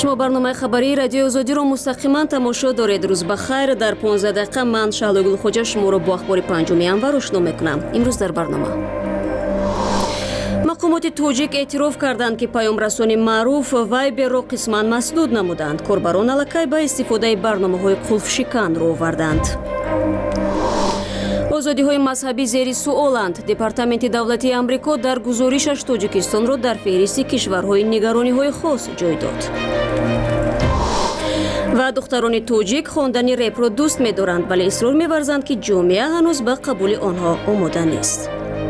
شما برنامه خبری رادیو آزادی رو مستقیما تماشا دارید. روز بخیر. در 15 دقیقه من شهلگل خوجا شما رو با اخبار 5 ینور آشنا میکنم. امروز در برنامه مقامات توجیک اعتراف کردند که پیامرسان معروف وایبر را قسما مسدود نمودند. کاربران الکی به استفاده برنامه‌های قلف شکن رو آوردند. آزادی‌های مذهبی زیر سؤالند. دپارتمنت دولتی آمریکا در گزارشش تاجیکستان را در فهرست کشورهای نگرانی‌های خاص جای داد. و دختران توجیک خواندن رپ را دوست می‌دارند، ولی اصرار می‌ورزند که جامعه هنوز به قبول آنها آماده نیست.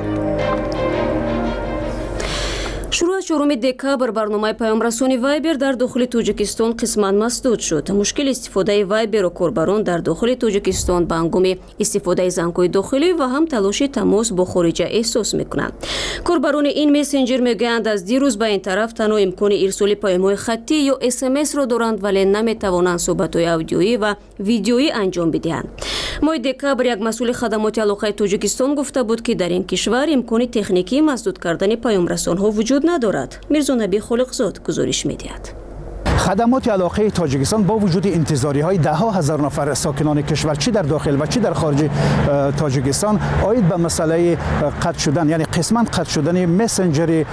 شروع از 4 دکبر برنامه پیامرسان وایبر در داخل تاجیکستان قسما مسدود شد. مشکل استفاده وایبر و کاربران در داخل تاجیکستان به هنگام استفاده زنگ‌های داخلی و هم تلاش تماس با خارجه احساس میکنند. کاربران این مسنجر میگویند از دیروز به این طرف تنها امکان ارسال پیام‌های خطی یا SMS را دارند، ولی نمیتوانند صحبت‌های آدیویی و ویدیویی انجام بدهند. ماه دکبر یک مسئول خدمات علاقه تاجیکستان گفته بود که در این کشور امکان تکنیکی مسدود کردن پیامرسان‌ها وجود ندارد. میرزا نبی خالقزاد گزارش می‌دهد. خدمات علاقه تاجیکستان با وجود انتظاری‌های ده ها هزار نفر ساکنان کشور چه در داخل و چه در خارج تاجیکستان آید به مسئله قطع شدن، یعنی قسما قطع شدن مسنجر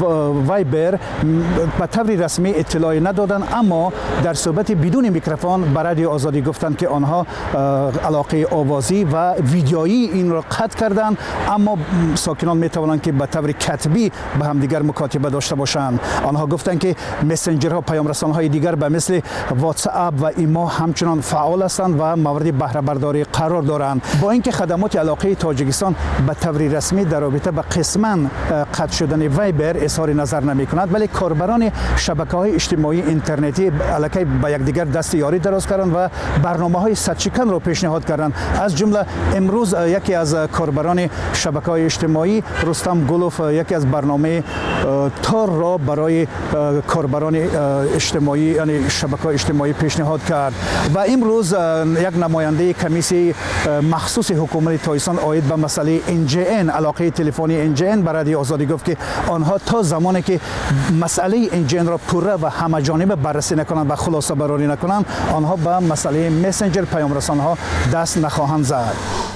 وایبر به طور رسمی اطلاعی ندادن، اما در صحبت بدون میکروفون به رادیو آزادی گفتند که آنها علاقه آوازی و ویدیویی این را قطع کردند، اما ساکنان میتوانند که به طور کتبی به همدیگر مکاتبه داشته باشند. آنها گفتند که مسنجرها پیامرسان‌های دیگر به مثل واتس اپ و ایما همچنان فعال هستند و مورد بهره برداری قرار دارند. با اینکه خدمات علاقه تاجیکستان به طور رسمی در رابطه با قسما قطع شدن وایبر اظهار نظر نمی کند، ولی کاربران شبکه‌های اجتماعی اینترنتی الکی به یکدیگر دست یاری دراز کردند و برنامه‌های صدچکن را پیشنهاد کردند. از جمله امروز یکی از کاربران شبکه‌های اجتماعی رستم گلوف یکی از برنامه تار را برای کاربران اجتماعی یعنی شبکه‌های اجتماعی پیشنهاد کرد و امروز یک نماینده کمیسیون مخصوص حکومت تایسان آید به مسئله NGN علاقه تلفنی NGN به رادیو آزادی گفت که آنها تا زمانی که مسئله NGN را پوره و همه جانبه بررسی نکنند و خلاصه برآوری نکنند، آنها به مسئله مسنجر پیامرسان‌ها دست نخواهند زد.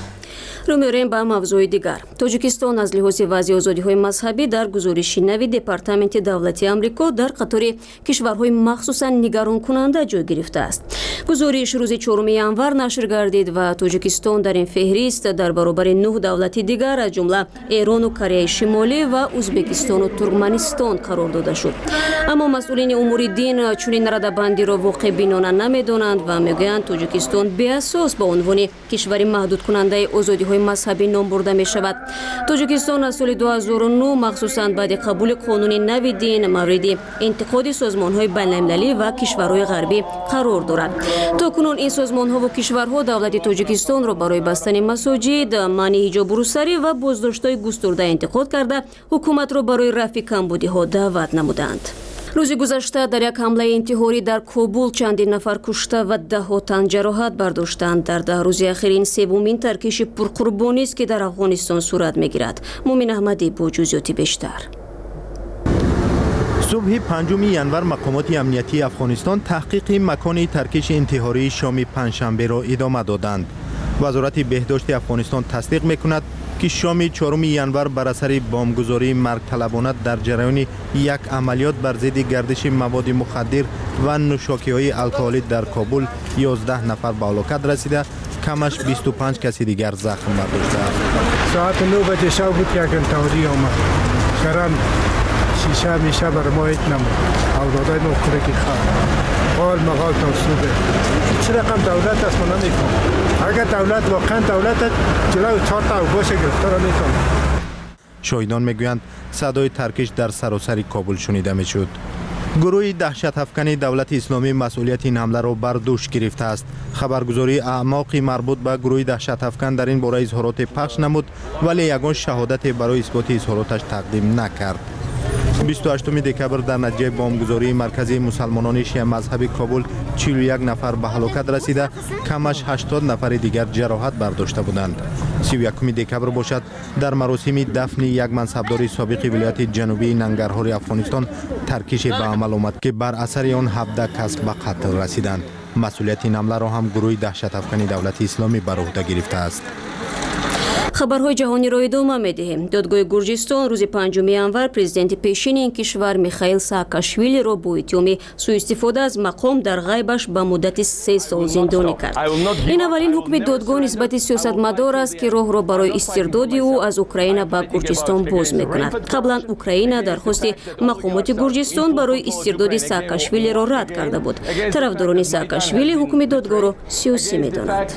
رو می‌ریم به موضوع دیگر. تاجیکستان از لحاظ وضع آزادی‌های مذهبی در گزارش نوی دپارتمنت دولتی آمریکا در قطار کشورهای مخصوصاً نگران کننده جای گرفته است. گزارش روز 4 ینور نشر گردید و تاجیکستان در این فهرست در برابر 9 دولت دیگر از جمله ایران و کره شمالی و ازبکستان و ترکمنستان قرار داده شد. اما مسئولین امور دین چنین رده‌بندی را واقع بینانه نمی‌دانند و میگویند تاجیکستان بی اساس به عنوان کشور محدود کننده آزادی‌های مذهبی نام برده می شود. تاجیکستان از سال 2009 مخصوصاً بعد قبول قانون نو دین مورد انتقاد سازمان‌های بین‌المللی و کشورهای غربی قرار دارد. تاکنون این سازمان‌ها و کشورها دولت تاجیکستان را برای بستن مساجد، منع حجاب روسری و بازداشت‌های گسترده انتقاد کرده حکومت را برای رفع کمبودی‌ها دعوت نمودند. روز گذشته در یک حمله انتحاری در کابل چندین نفر کشته و ده ها تن جراحت برداشتند. در 10 روز اخیر این سومین ترکش پرقربانی است که در افغانستان صورت میگیرد. مومن احمدی با جزئیات بیشتر. صبح 5 ینور مقامات امنیتی افغانستان تحقیق مکان ترکش انتحاری شام پنجشنبه را ادامه دادند. وزارت بهداشت افغانستان تصدیق میکند که شام 4 ینور بر اثر بمبگذاری مرگ طلبانه در جریان یک عملیات بر ضد گردش مواد مخدر و نوشاکی‌های الکلی در کابل 11 نفر به هلاکت رسیده، کمش 25 کسی دیگر زخم برداشته است. ساعت 9 بجه شب بود که انتحاری آمد. شرم شیشه میشه بر ما هیچ نمود. اولادای ما کلکی قال مقال توسوده. چه رقم دولت است من نمی‌فهمم. اگر دولت واقعا دولت جلوی 4 تا باشه گرفتار میکنه. شاهدان میگویند صدای ترکش در سراسر کابل شنیده میشد. گروه دهشت افکن دولت اسلامی مسئولیت این حمله را بر دوش گرفته است. خبرگزاری اعماقی مربوط به گروه دهشت افکن در این باره اظهارات پخش نمود، ولی یگان شهادت برای اثبات اظهاراتش تقدیم نکرد. 28 دکبر در نتیجه بمبگذاری مرکزی مسلمانان شیعه مذهبی کابل 41 نفر به هلاکت رسیده، کمش 80 نفر دیگر جراحت برداشته بودند. 31 دکبر باشد در مراسم دفن یک منصبدار سابق ولایت جنوبی ننگرهار افغانستان ترکیش به عمل آمد که بر اثر آن 17 کس به قتل رسیدند. مسئولیت این حمله را هم گروه دهشت افکنی دولت اسلامی بر عهده گرفته است. خبرهای جهانی را ادامه می‌دهیم. دادگاه گرجستان روز 5 январ президенти пешини ин кишвар Михаил Саакашвилиро бо иттиҳоми суистифода аз мақом дар ғайбаш ба муддати 3 сол зиндонӣ кард. ин аввалин ҳукми додгоҳ нисбати сиёсатмадор аст ки роҳро барои истирдоди ӯ аз Украина ба Гурҷистон боз мекунад. қаблан Украина дархости мақомоти Гурҷистон барои истирдоди Саакашвилиро рад карда буд. тарафдорони Саакашвили ҳукми додгоҳро сиёсӣ медонанд.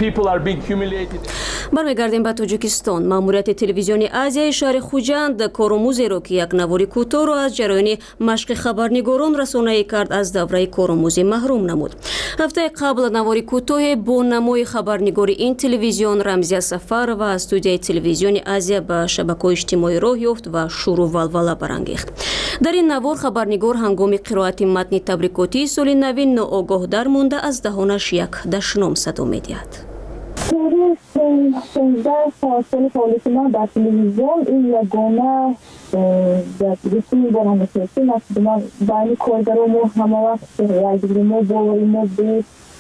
бармегардем ба Тоҷикистон. маъмурияти телевизиони Азияи шаҳри Хуҷанд коромузеро ки як навори кӯтоҳро аз ҷараёни машқи хабарнигорон расонае кард, аз давраи коромузӣ маҳрум намуд. ҳафтаи қабл навори кӯтоҳе бо намои хабарнигори ин телевизион Рамзия Сафарова аз студияи телевизиони Азия ба шабакаҳои иҷтимоӣ роҳ ёфт ва шуру валвала барангехт. дар ин навор хабарнигор ҳангоми қироати матни табрикотии соли нави ноогоҳдар монда аз даҳонаш як дашном садо медиҳад. 16 سال فعالیت من در تلویزیون این یگانه رسمی بارم سیاسی نشد. من بین کارگران و همه وقت رایگیری ما باوری ما به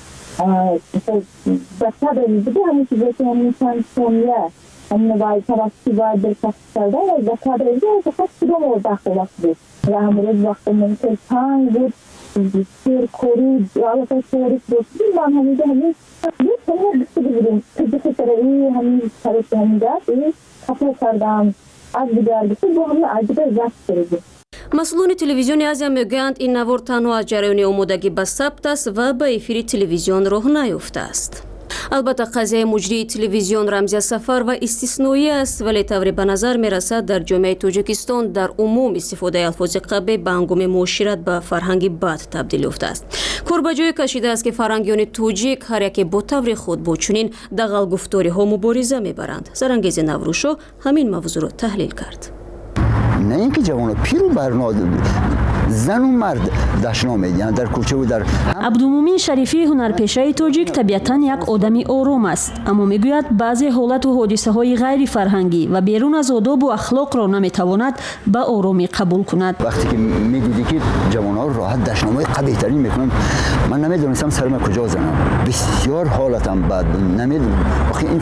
بسته داریم بوده همین چیزی که همین چند ثانیه همین باید توسطی باید برسخت کرده و بسته داریم فقط کدام رو داخل وقت بود و همون وقت ممکن تنگ بود بسیار کوری علاقه شوری دوستی من همیده همین همین بسته بودیم که ترایی همین طرف همین دست این کپل کردم از دیگر بسته با همین عجیب زفت کردیم. масъулони телевизиони Азия мегӯянд ин навор танҳо аз ҷараёни омодагӣ ба сабт аст ва ба эфири телевизион роҳ наёфтааст. албатта қазияи муҷрии телевизион Рамзия Сафарова истисноӣ аст, вале тавре ба назар мерасад дар ҷомеаи Тоҷикистон дар умум истифодаи алфози қабе ба ҳангоми муошират ба фарҳанги бад табдил ёфтааст. кор ба ҷое кашидааст ки фарҳангиёни тоҷик ҳар яке бо таври худ бо чунин дағалгуфториҳо мубориза мебаранд. Зарангези Наврӯшо ҳамин мавзӯъро таҳлил кард. نه اینکه جوان پیر و برنا زن و مرد دشنا میدن در کوچه و در عبدالمومین شریفی هنرپیشه توجیک طبیعتاً یک آدمی آرام است، اما میگوید بعضی حالت و حادثه های غیر فرهنگی و بیرون از آداب و اخلاق را نمیتواند به آرامی قبول کند. وقتی که میدیدی که جوان‌ها راحت دشنامه‌های قبیح‌تری میکنن، من نمیدونستم سرم کجا بزنم. بسیار حالتم بد بود، نمیدونم آخه این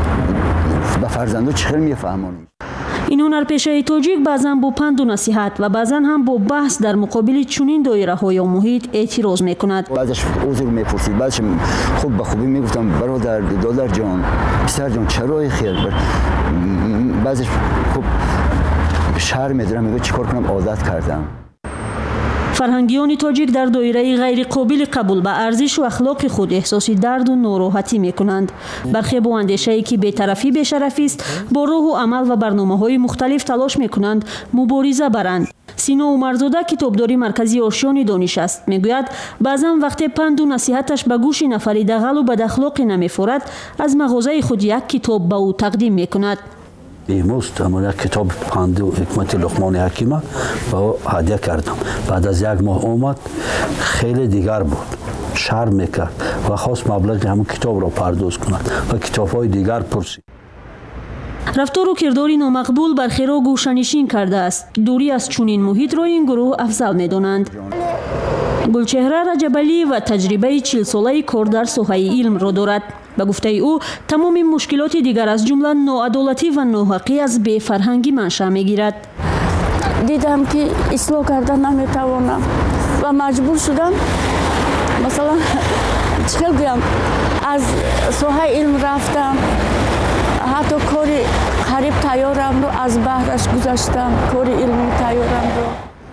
به فرزندو چخیل میفهمونم. این هنرپیشه توجیک بعضاً با پند و نصیحت و بعضاً هم با بحث در مقابل چنین دایره‌های یا محیط اعتراض میکند. بعضش عذر میپرسید، بعضش خوب به خوبی میگفتم برادر دادر جان، پسر جان چرا خیر بر. بعضش خوب شرم میدارم، میگه چیکار کنم عادت کردم. فرهنگیان تاجیک در دایره غیر قابل قبول به ارزش و اخلاق خود احساس درد و ناراحتی میکنند. برخی با اندیشه‌ای که بی‌طرفی بی‌شرفی است، با راه و عمل و برنامه‌های مختلف تلاش میکنند مبارزه برند. سینا عمرزاده کتابداری مرکزی آشیان دانش است. میگوید بعضا وقتی پند و نصیحتش به گوش نفری دغل و بد اخلاقی نمیفورد، از مغازه خود یک کتاب به او تقدیم میکند. امروز یک کتاب پند و حکمت لقمان حکیمه با هدیه کردم. بعد از یک ماه اومد خیلی دیگر بود، شرم میکرد و خواست مبلغ همون کتاب را پرداخت کند و کتاب‌های دیگر پرسید. رفتار و کرداری نامقبول برخی را گوشه‌نشین کرده است. دوری از چنین محیط را این گروه افضل می‌دانند. گلچهره رجبلی و تجربه 40 ساله کار در ساحه علم را دارد. به گفته او تمام مشکلات دیگر از جمله ناعدالتی و ناحقی از بی‌فرهنگی منشأ می‌گیرد. دیدم که اصلاح کردن نمی‌توانم و مجبور شدم مثلا چه بگم از ساحه علم رفتم، حتی کاری خریب تیارم رو از بهرش گذاشتم، کاری علمی تیارم رو.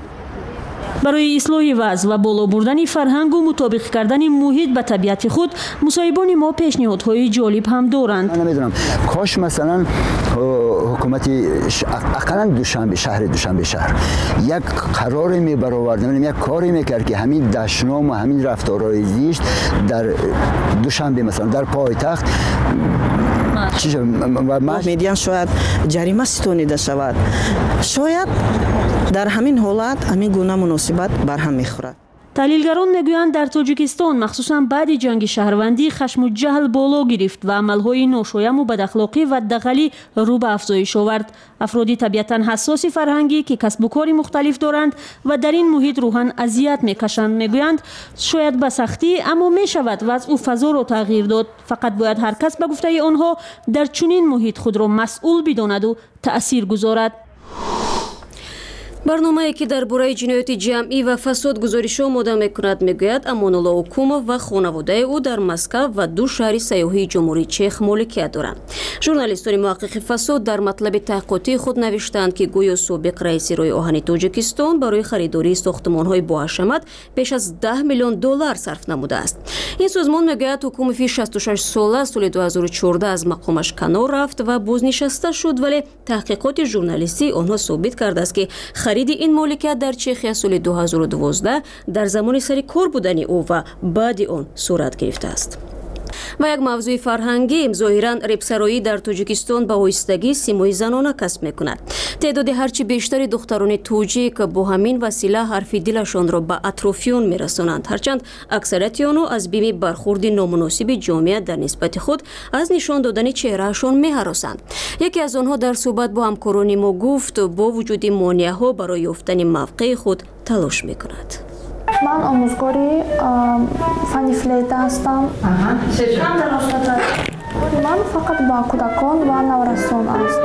برای اصلاح وضع و بالا بردن فرهنگ و مطابق کردن محیط به طبیعت خود، مصاحبان ما پیشنهادهای جالب هم دارند. نمیدونم کاش مثلا حکومت اقلا شهر دوشنبه یک قراری می برآورد، یک کاری میکرد که همین دشنام و همین رفتارهای زشت در دوشنبه مثلا در پایتخت میدیان شاید جریمه ستونیده شود، شاید дар ҳамин ҳолат ҳамин гуна муносибат барҳам мехӯрад. таҳлилгарон мегӯянд дар тоҷикистон махсусан баъди ҷанги шаҳрвандӣ хашму ҷаҳл боло гирифт ва амалҳои ношояму бадахлоқӣ ва дағалӣ рӯ ба афзоиш овард. афроди табиатан ҳассоси фарҳангӣ ки касбу кори мухталиф доранд ва дар ин муҳит рӯҳан азият мекашанд мегӯянд шояд ба сахтӣ аммо мешавад вазъу фазоро тағйир дод. фақат бояд ҳар кас ба гуфтаи онҳо дар чунин муҳит худро масъул бидонаду таъсир гузорад. барномае ки дар бораи ҷинояти ҷамъӣ ва фасод гузоришҳо омода мекунад мегӯяд Амонулло Укумов ва хонаводаи ӯ дар Москав ва ду шаҳри сайёҳии ҷумҳурии Чех моликият доранд. Журналистони муҳаққиқи фасод дар матлаби таҳқиқотии худ навиштанд ки гӯё собиқ раиси роҳи оҳани Тоҷикистон барои харидории сохтмонҳои боҳашамат беш аз $10 миллион сарф намудааст. ин созмон мегӯяд Укумови 66 сола соли 2014 аз мақомаш канор рафт ва бознишаста шуд, вале таҳқиқоти журналистӣ онҳо собит кардааст ки хариди ин моликият дар Чехия соли 2012 дар замони сари кор будани ӯ ва баъди он сурат гирифтааст. ва як мавзӯи фарҳангӣ зоҳиран репсароӣ дар Тоҷикистон ба оҳистагӣ симои занона касб мекунад. теъдоди ҳарчи бештари духтарони тоҷик бо ҳамин васила ҳарфи дилашонро ба атрофиён мерасонанд, ҳарчанд аксарияти онҳо аз бими бархурди номуносиби ҷомеа дар нисбати худ аз нишон додани чеҳраашон меҳаросанд. яке аз онҳо дар суҳбат бо ҳамкорони мо гуфт бо вуҷуди монеаҳо барои ёфтани мавқеи худ талош мекунад. Ман омӯзгори фани флейта ҳастам. Ман фақат ба кӯдакон ва наврасон аст.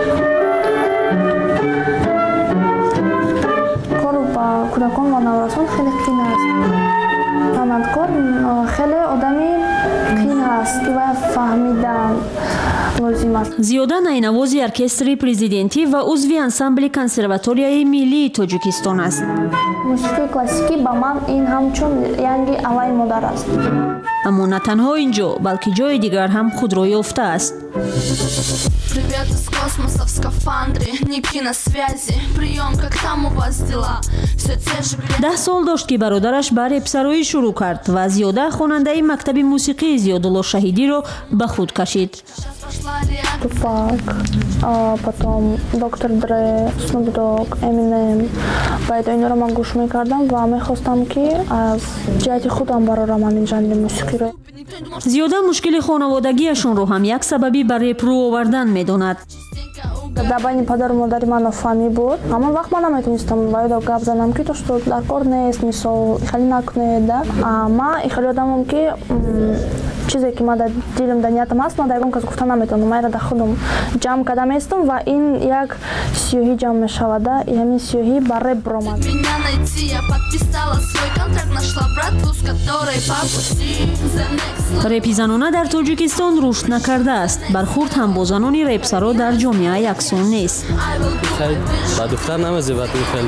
Кор ба кӯдакон ва наврасон хеле қин аст. Санъаткор хеле одами қин аст ки вай фаҳмидан лозим аст. зиёда найнавози оркестри президентӣ ва узви ансамбли консерваторияи миллии Тоҷикистон аст. мусиқии классикӣ ба ман ин ҳамчун янги алай модар аст. аммо на танҳо ин ҷо балки ҷои дигар ҳам худро ёфтааст. Привет из космоса в скафандре, не киносвязи, прием, как там у вас дела, все те же 10 сол дошт ки бародараш ба репсароӣ шурӯъ кард ва зиёда хонандаи мактаби мусиқии Зиёдулло Шаҳидиро ба худ кашид. Тупак, потом Доктор Дре, Снуп Дог, Эминем. Байд инҳоро ман гӯш мекардам ва мехостам ки аз ҷиҳати худам барорам ҳамин ҷанри мусиқиро. зиёда мушкили хонаводагиашонро ҳам як сабаби ба реп рӯ овардан медонад. дар байни падару модари ман нофаҳмӣ буд. Ҳамон вақт ман наметонистам баёдо гап занам ки то што дар кор нест, мисол ихелӣ накунед. Ман ихелӣ одамам ки чизе ки ман дар дилам дар ниятам ҳаст, ман дар ягон кас гуфта наметавонам. Майра дар худам ҷамъ карда меистам ва ин як сиёҳӣ ҷамъ мешавад. Ҳамин сиёҳӣ ба реп биромад. меня найти, я подписала свой контракт, нашла братву, с которой по пути. репи занона дар Тоҷикистон рушд накардааст. бархурд ҳам бо занони репсаро дар ҷомеа яксон нест. ба духтар намезебад хел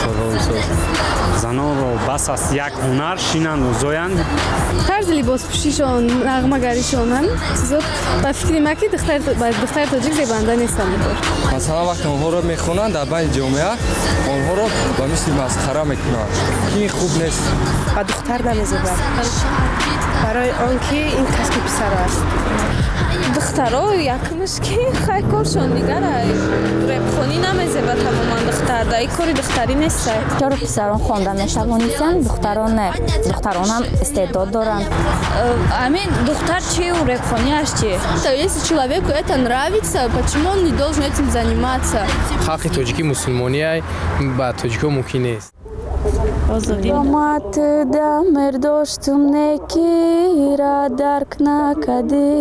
занонро бас аз як ҳунар шинанду зоянд. тарзи либоспӯшишон, нағмагаришон ҳам чизо ба фикри ма ки духтари тоҷик зебанда нестанд. масалан вақте онҳоро мехонанд дар байни ҷомеа онҳоро ба мисли масхара мекунанд. ин хуб нест. ба духтар намезебад барои он ки ин касби писар аст. духтаро якмиш ки хай коршон дигар репхонӣ намезебад тамоман духтар да ин кори духтарӣ нест. чаро писарон хонда метавонистанд, духтарон не. Духтарон ҳам истеъдод доранд. Амин, духтар чи у репхониаш чи? Если человеку это нравится, почему он не должен этим заниматься? ҳаққи тоҷикӣ мусулмонӣ ба тоҷикҳо мумкин нест. Домат да мердоштум некира дарк накади.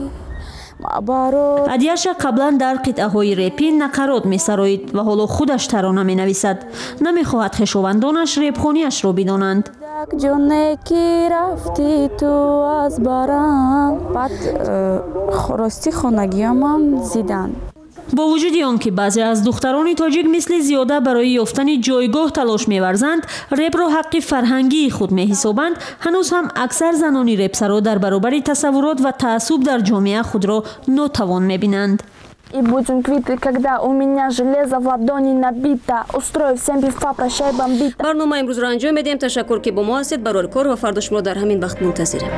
адияша қаблан дар қитъаҳои репӣ нақарот месароид ва ҳоло худаш тарона менависад. намехоҳад хешовандонаш репхониашро бидонанд. ҷонеки рафти ту аз барам. баъд рости хонагиямам зиданд. бо вуҷуди он ки баъзе аз духтарони тоҷик мисли зиёда барои ёфтани ҷойгоҳ талош меварзанд, репро ҳаққи фарҳангии худ меҳисобанд, ҳанӯз ҳам аксар занони репсаро дар баробари тасаввурот ва таассуб дар ҷомеа худро нотавон мебинанд. И будем квиты, когда у меня железо в ладони набито. Устрою всем пифа, прощай, бомбита. барнома имрӯзро анҷом медиҳем. Ташаккур ки бо мо ҳастед. барори кор ва фардо шуморо дар ҳамин вақт мунтазирем.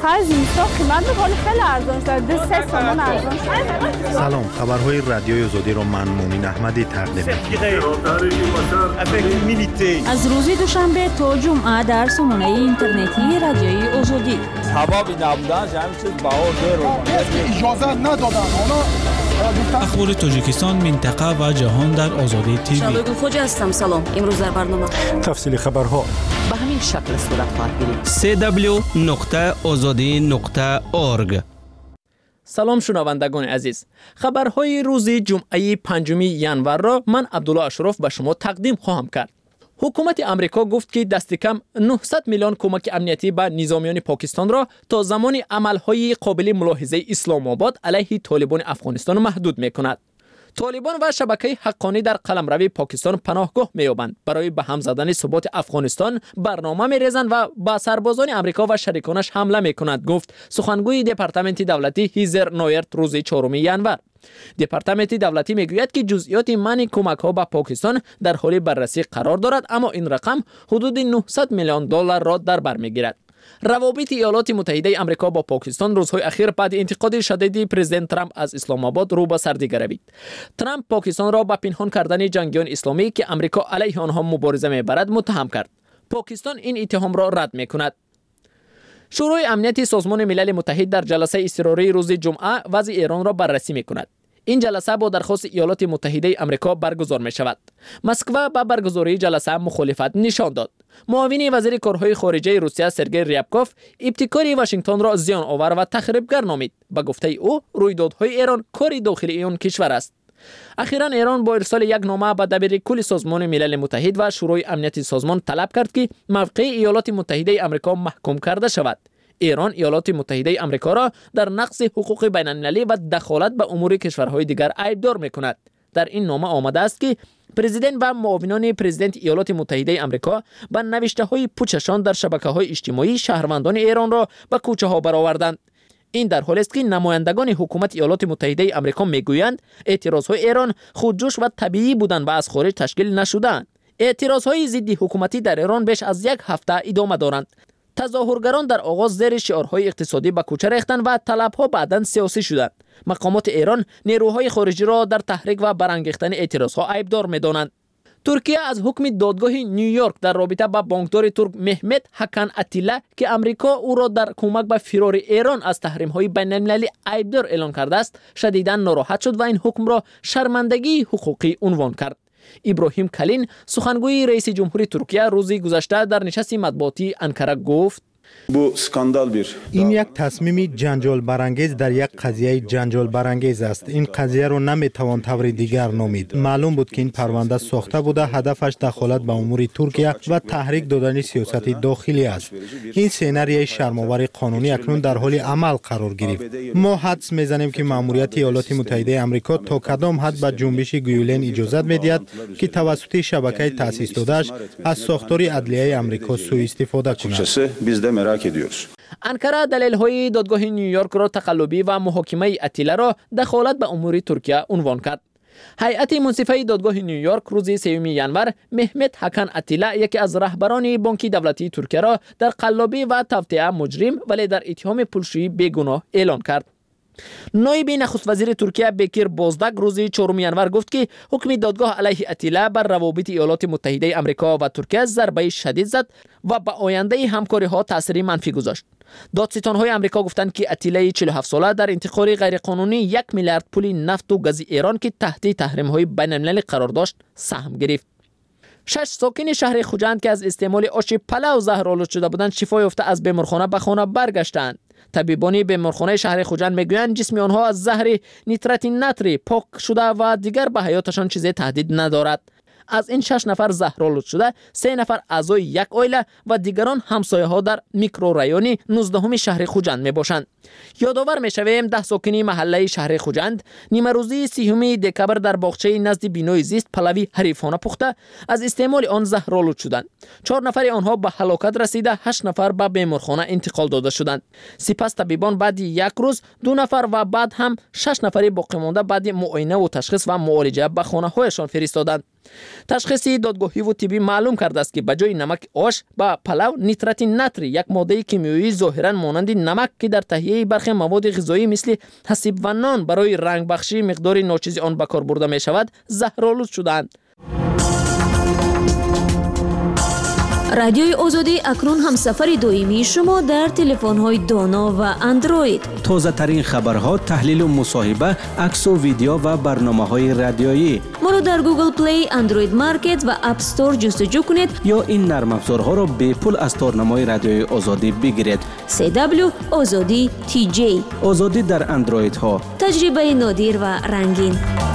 آخر زمستان قیمت میکنه خیلی ارزان شده 3 تومان ارزان شده. سلام، خبرهای رادیوی آزادی را من مؤمن احمدی تقدیم می‌کنم. از روز دوشنبه تا جمعه در سامانه اینترنتی رادیوی آزادی. حبابی نبودن همین چیز بهار اجازه ندادن. اخبار تاجیکستان، منطقه و جهان در آزادی تیوی. شبگون خوجه هستم. سلام. امروز در برنامه تفصیل خبرها به همین شکل صورت خواهد گرفت. www.azadi.org. سلام شنوندگان عزیز، خبرهای روز جمعه 5 ژانویه را من عبدالله اشرف به شما تقدیم خواهم کرد. حکومت امریکا گفت که دست کم 900 میلیون کمک امنیتی به نظامیان پاکستان را تا زمان عملهای قابل ملاحظه اسلام آباد علیه طالبان افغانستان محدود می‌کند. طالبان و شبکه حقانی در قلمرو پاکستان پناهگاه می‌یابند. برای به هم زدن ثبات افغانستان برنامه می‌ریزند و به سربازان امریکا و شریکانش حمله می‌کنند، گفت سخنگوی دپارتمنت دولتی هیزر نویرت روز 4 ژانویه. دپارتمنت دولتی میگوید که جزئیات منع کمک‌ها به پاکستان در حال بررسی قرار دارد، اما این رقم حدود 900 میلیون دلار را در بر میگیرد. روابط ایالات متحده آمریکا با پاکستان روزهای اخیر بعد انتقاد شدید پرزیدنت ترامپ از اسلام آباد رو به سردی روید. ترامپ پاکستان را به پنهان کردن جنگیان اسلامی که آمریکا علیه آنها مبارزه میبرد متهم کرد. پاکستان این اتهام را رد میکند. شورای امنیت سازمان ملل متحد در جلسه اضطراری روز جمعه وضع ایران را بررسی میکند. این جلسه با درخواست ایالات متحده آمریکا برگزار می شود. مسکو با برگزاری جلسه مخالفت نشان داد. معاون وزیر کارهای خارجه روسیه سرگئی ریابکوف ابتکار واشنگتن را زیان آور و تخریبگر نامید. به گفته او رویدادهای ایران کار داخلی آن کشور است. اخیراً ایران با ارسال یک نامه به دبیرکل سازمان ملل متحد و شورای امنیت سازمان طلب کرد که موقع ایالات متحده آمریکا محکوم کرده شود. ایران ایالات متحده آمریکا را در نقض حقوق بین المللی و دخالت به امور کشورهای دیگر عیبدار می‌کند. در این نامه آمده است که پرزیدنت و معاونان پرزیدنت ایالات متحده آمریکا با نوشته‌های پوچشان در شبکه‌های اجتماعی شهروندان ایران را به کوچه‌ها برآوردند. این در حالی است که نمایندگان حکومت ایالات متحده آمریکا میگویند اعتراضهای ایران خودجوش و طبیعی بودند و از خارج تشکیل نشدند. اعتراضهای ضد حکومتی در ایران بیش از یک هفته ادامه دارند. تظاهرگران در آغاز زیر شعارهای اقتصادی به کوچه ریختند و طلبها بعداً سیاسی شدند. مقامات ایران نیروهای خارجی را در تحریک و برانگیختن اعتراضها عیبدار می‌دانند. ترکیه از حکم دادگاه نیویورک در رابطه با بانکدار ترک مهمت حکن اتیلا که امریکا او را در کمک به فرار ایران از تحریم‌های بین‌المللی عیبدار اعلام کرده است، شدیداً ناراحت شد و این حکم را شرمندگی حقوقی عنوان کرد. ابراهیم کلین سخنگوی رئیس جمهوری ترکیه روز گذشته در نشست مطبوعاتی انکره گفت این یک تصمیم جنجال برانگیز در یک قضیه جنجال برانگیز است. این قضیه را نمیتوان طور دیگر نامید. معلوم بود که این پرونده ساخته بوده، هدفش دخالت به امور ترکیه و تحریک دادن سیاست داخلی است. این سناریوی شرم‌آور قانونی اکنون در حال عمل قرار گرفت. ما حدس میزنیم که ماموریت ایالات متحده آمریکا تا کدام حد به جنبش گیولن اجازه میدهد که توسط شبکه تأسیس داده‌اش از ساختار عدلیه آمریکا سوء استفاده کند. انکره دلیل‌های دادگاه نیویورک را تقلبی و محاکمه اتیلا را دخالت به امور ترکیه عنوان کرد. هیئت منصفه دادگاه نیویورک روز 3 ژانویه مهمت حکن اتیلا یکی از رهبران بانک دولتی ترکیه را در قلابی و توطئه مجرم ولی در اتهام پولشویی بیگناه اعلان کرد. نایب نخست وزیر ترکیه بکیر بازدک روز 4 ژانویه گفت که حکم دادگاه علیه اتیلا بر روابط ایالات متحده آمریکا و ترکیه ضربه شدید زد و به آینده همکاری ها تاثیر منفی گذاشت. دادستان‌های آمریکا گفتند که اتیلا 47 ساله در انتقال غیرقانونی 1 میلیارد پول نفت و گاز ایران که تحت تحریم‌های بین‌المللی قرار داشت سهم گرفت. 6 ساکن شهر خوجند که از استعمال آش پلو زهرآلود شده بودند شفا یافته از بیمارخانه به خانه برگشتند. طبیبان بیمارخانه شهر خوجند میگویند جسم آنها از زهر نیترات ناتری پاک شده و دیگر به حیاتشان چیزی تهدید ندارد. از این 6 نفر زهرآلود شده 3 نفر اعضای یک عائله و دیگران همسایه ها در میکرورایون 19 شهر خوجند می باشند. یادآور می شویم 10 ساکنی محله شهر خوجند نیمه روزی 30 دکبر در باغچه نزد بینای زیست پلوی حریفانه پخته از استعمال آن زهرآلود شدند. 4 نفر آنها به هلاکت رسیده، 8 نفر به بیمارخانه انتقال داده شدند. سپس طبیبان بعد یک روز 2 نفر و بعد هم 6 نفر باقی مانده بعد معاینه و تشخیص و معالجه به خانه هایشان فرستادند. تشخیص دادگاهی و طبی معلوم کرده است که به جای نمک آش با پلو نیتراتین نتری، یک ماده کیمیایی ظاهرا مانند نمک که در تهیه برخی مواد غذایی مثل حسیب و نان برای رنگ بخشی مقدار ناچیز آن به کار برده می شود، زهرآلود شدند. رادیوی آزادی اکنون همسفر دائمی شما در تلفن‌های دانا و اندروید. تازه ترین خبرها، تحلیل و مصاحبه، عکس و ویدیو و برنامه‌های رادیویی. ما را در گوگل پلی، اندروید مارکت و اپ استور جستجو کنید یا این نرم افزارها را به پول از تارنمای رادیوی آزادی بگیرید. CW آزادی TJ. آزادی در اندروید ها. تجربه نادر و رنگین.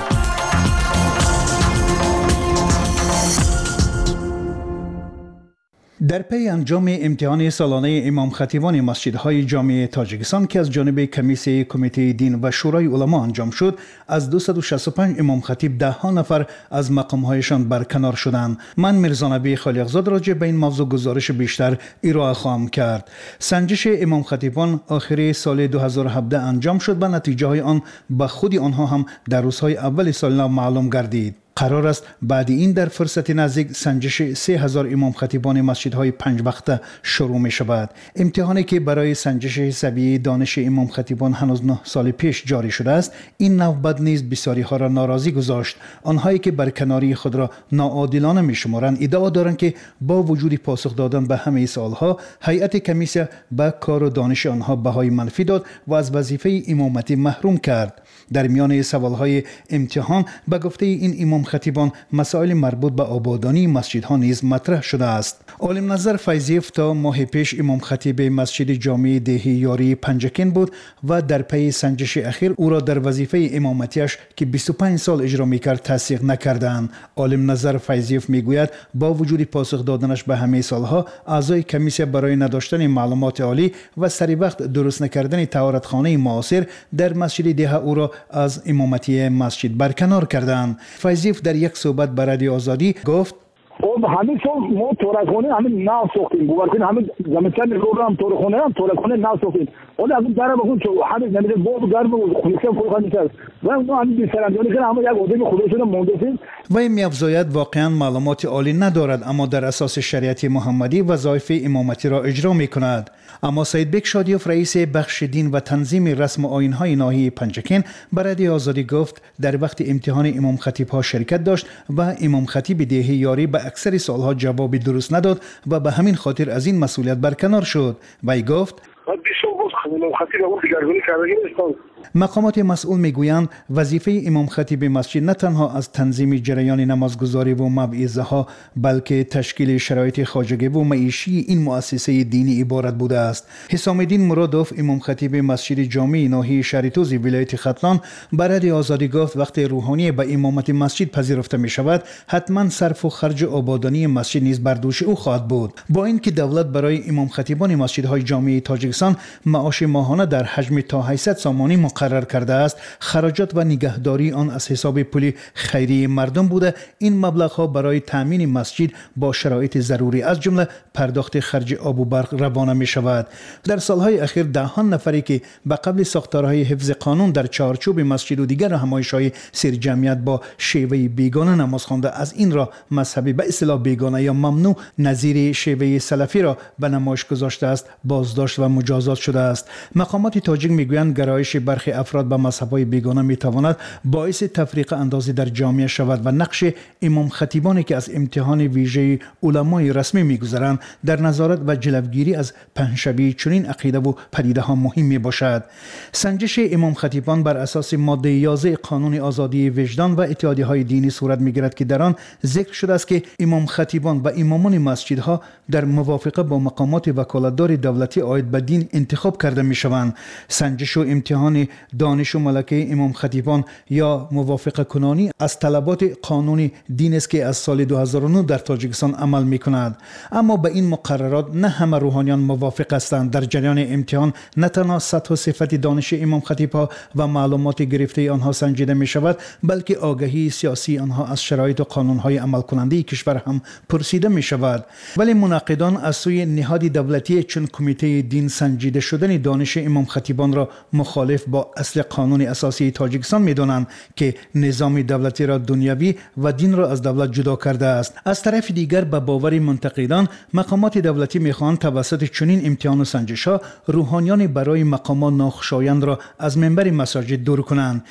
در پی انجام امتحان سالانه امام خطیبان مسجدهای جامع تاجیکستان که از جانب کمیسیون کمیته دین و شورای علما انجام شد، از 265 امام خطیب 10 نفر از مقامهایشان برکنار شدند. من میرزانبی خالقزاد راجع به این موضوع گزارش بیشتر ارائه خواهم کرد. سنجش امام خطیبان آخر سال 2017 انجام شد و نتیجه های آن به خود آنها هم در روزهای اول سال نو معلوم گردید. قرار است بعد این در فرصت نزدیک سنجش 3000 امام خطیبان مسجدهای 5 وقته شروع می شود. امتحانی که برای سنجش حسابی دانش امام خطیبان هنوز 9 سال پیش جاری شده است، این نوبت نیز بسیاری ها را ناراضی گذاشت. آنهایی که برکناری خود را ناعادلانه می شمارند ادعا دارند که با وجود پاسخ دادن به همه سوالها، هیئت کمیسیون به کار و دانش آنها بهای منفی داد و از وظیفه امامتی محروم کرد. در میان سوالهای امتحان به گفته این امام خطیبان مسائل مربوط به آبادانی مسجدها نیز مطرح شده است. عالم نظر فیضیف تا ماه پیش امام خطیب مسجد جامع دهی یاری پنجکین بود و در پی سنجش اخیر او را در وظیفه امامتیش که 25 سال اجرا میکرد تصدیق نکردند. عالم نظر فیضیف میگوید با وجود پاسخ دادنش به همه سالها، اعضای کمیسیون برای نداشتن معلومات عالی و سری وقت درست نکردن طهارتخانه معاصر در مسجد ده او را از امامتی مسجد برکنار کردند. فیضیف در یک صحبت با رادیو آزادی گفت: خب همین سال ما تورخونه همین ناو ساختیم، باورکن همین زمستان رو هم تورخونه ناو ساختیم. ولی از در بخون چه همین نمیده باب گرم و خونیکه فرقانی کرد و اون همین بی‌سرانجامی که همه یک عده خودشون مونده. وی می‌افزاید واقعا معلومات عالی ندارد، اما در اساس شریعت محمدی وظایف امامتی را اجرا می‌کند. اما سید بیگ شادیوف رئیس بخش دین و تنظیم رسم آیین‌های ناحیه پنجکین برای آزادی گفت در وقت امتحان امام خطیب‌ها شرکت داشت و امام خطیب دهی یاری به اکثر سوال‌ها جواب درست نداد و به همین خاطر از این مسئولیت برکنار شد. وی گفت: مقامات مسئول میگویند وظیفه امام خطیب مسجد نه تنها از تنظیم جریان نمازگزاری و موعظه ها، بلکه تشکیل شرایط خواجگی و معیشی این مؤسسه دینی عبارت بوده است. حسام الدین مرادوف امام خطیب مسجد جامع ناحیه شهرتوزی ولایت ختلان برای آزادی گفت وقتی روحانی به امامت مسجد پذیرفته می شود، حتما صرف و خرج آبادانی مسجد نیز بر دوش او خواهد بود. با اینکه دولت برای امام خطیبان مسجدهای جامع تاجیکستان معاش ماهانه در حجم تا 800 سامانی مقرر کرده است، خراجات و نگهداری آن از حساب پول خیری مردم بوده. این مبلغ ها برای تامین مسجد با شرایط ضروری از جمله پرداخت خرج آب و برق روانه می شود. در سالهای اخیر دهان نفری که به قبل ساختارهای حفظ قانون در چارچوب مسجد و دیگر همایش‌های سر جمعیت با شیوه بیگانه نماز خوانده از این را مذهبی به اصطلاح بیگانه یا ممنوع نظیر شیوه سلفی را به نمایش گذاشته است، بازداشت و مجازات شده است. مقامات تاجیک میگویند گرایش برخی افراد به مذهب‌های بیگانه میتواند باعث تفریق اندازی در جامعه شود و نقش امام خطیبانی که از امتحان ویژه علمای رسمی میگذرند در نظارت و جلوگیری از پنه‌شوی چنین عقیده و پدیده ها مهم می باشد. سنجش امام خطیبان بر اساس ماده 11 قانون آزادی وجدان و اتحادیه‌های دینی صورت میگیرد که در آن ذکر شده است که امام خطیبان و امامان مسجدها در موافقه با مقامات وکالتدار دولتی عاید به دین انتخاب کرده میشوند. سنجش و امتحان دانش و ملکه امام خطیبان یا موافقه کنانی از طلبات قانون دین است که از سال 2009 در تاجیکستان عمل میکند. اما به این مقررات نه همه روحانیان موافق هستند. در جریان امتحان نه تنها سطح و صفت دانش امام خطیبها و معلومات گرفته آنها سنجیده می شود، بلکه آگاهی سیاسی آنها از شرایط و قانونهای عمل کننده کشور هم پرسیده می شود. ولی مناقضان از سوی نهاد دولتی چون کمیته دین سنجیده شدن دانش امام خطیبان را مخالف با با اصل قانون اساسی تاجیکستان می‌دانند که نظام دولتی را دنیوی و دین را از دولت جدا کرده است. از طرف دیگر به باور منتقدان مقامات دولتی می‌خواهند توسط چنین امتحان و سنجش‌ها روحانیان برای مقامات ناخوشایند را از منبر مساجد دور کنند.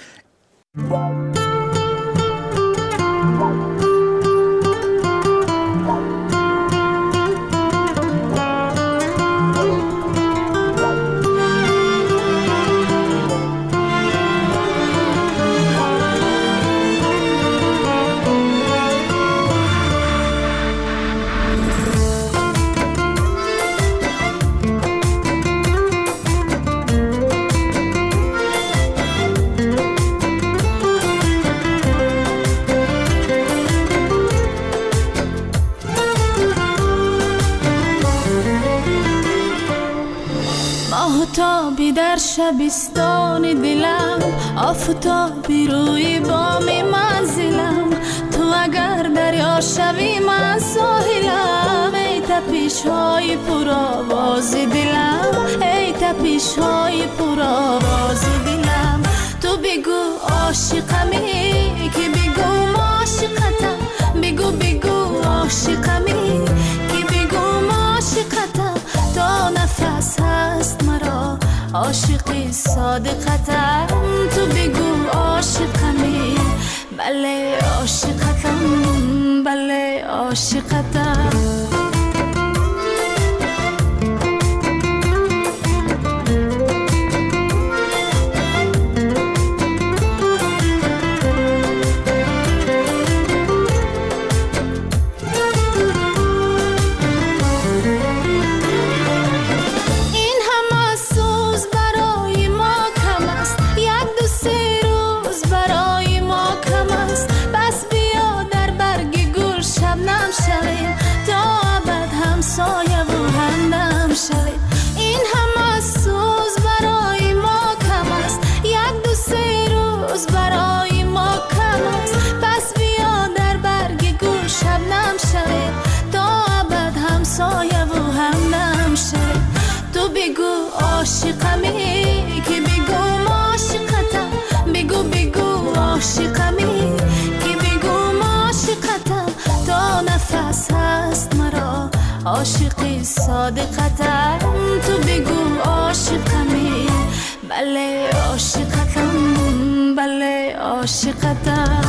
آفتابی در شبستان دلم، آفتابی روی بام منزلم، تو اگر دریا شوی من ساحلم. ای تپش های پرآواز دلم، ای تپش های پرآواز دلم، تو بگو عاشقمی که بگو عاشقتم، بگو بگو عاشقمی که بگو عاشقتم، تا نفس هست مرا عاشقی صادقتم، تو بگو عاشقمی، بله عاشقتم، بله عاشقتم. این همه سوز برای ما کم است، یک دو سه روز برای ما کم است، پس بیا در برگ گل شبنم شویم تا ابد همسایه و همدم شویم. تو بگو عاشقمی که بگو عاشقتم، بگو بگو عاشقمی که بگو عاشقتم، تا نفس هست مرا عاشقی صادقتم، تو بگو عاشقمی، بله عاشقتم، بله عاشقتم.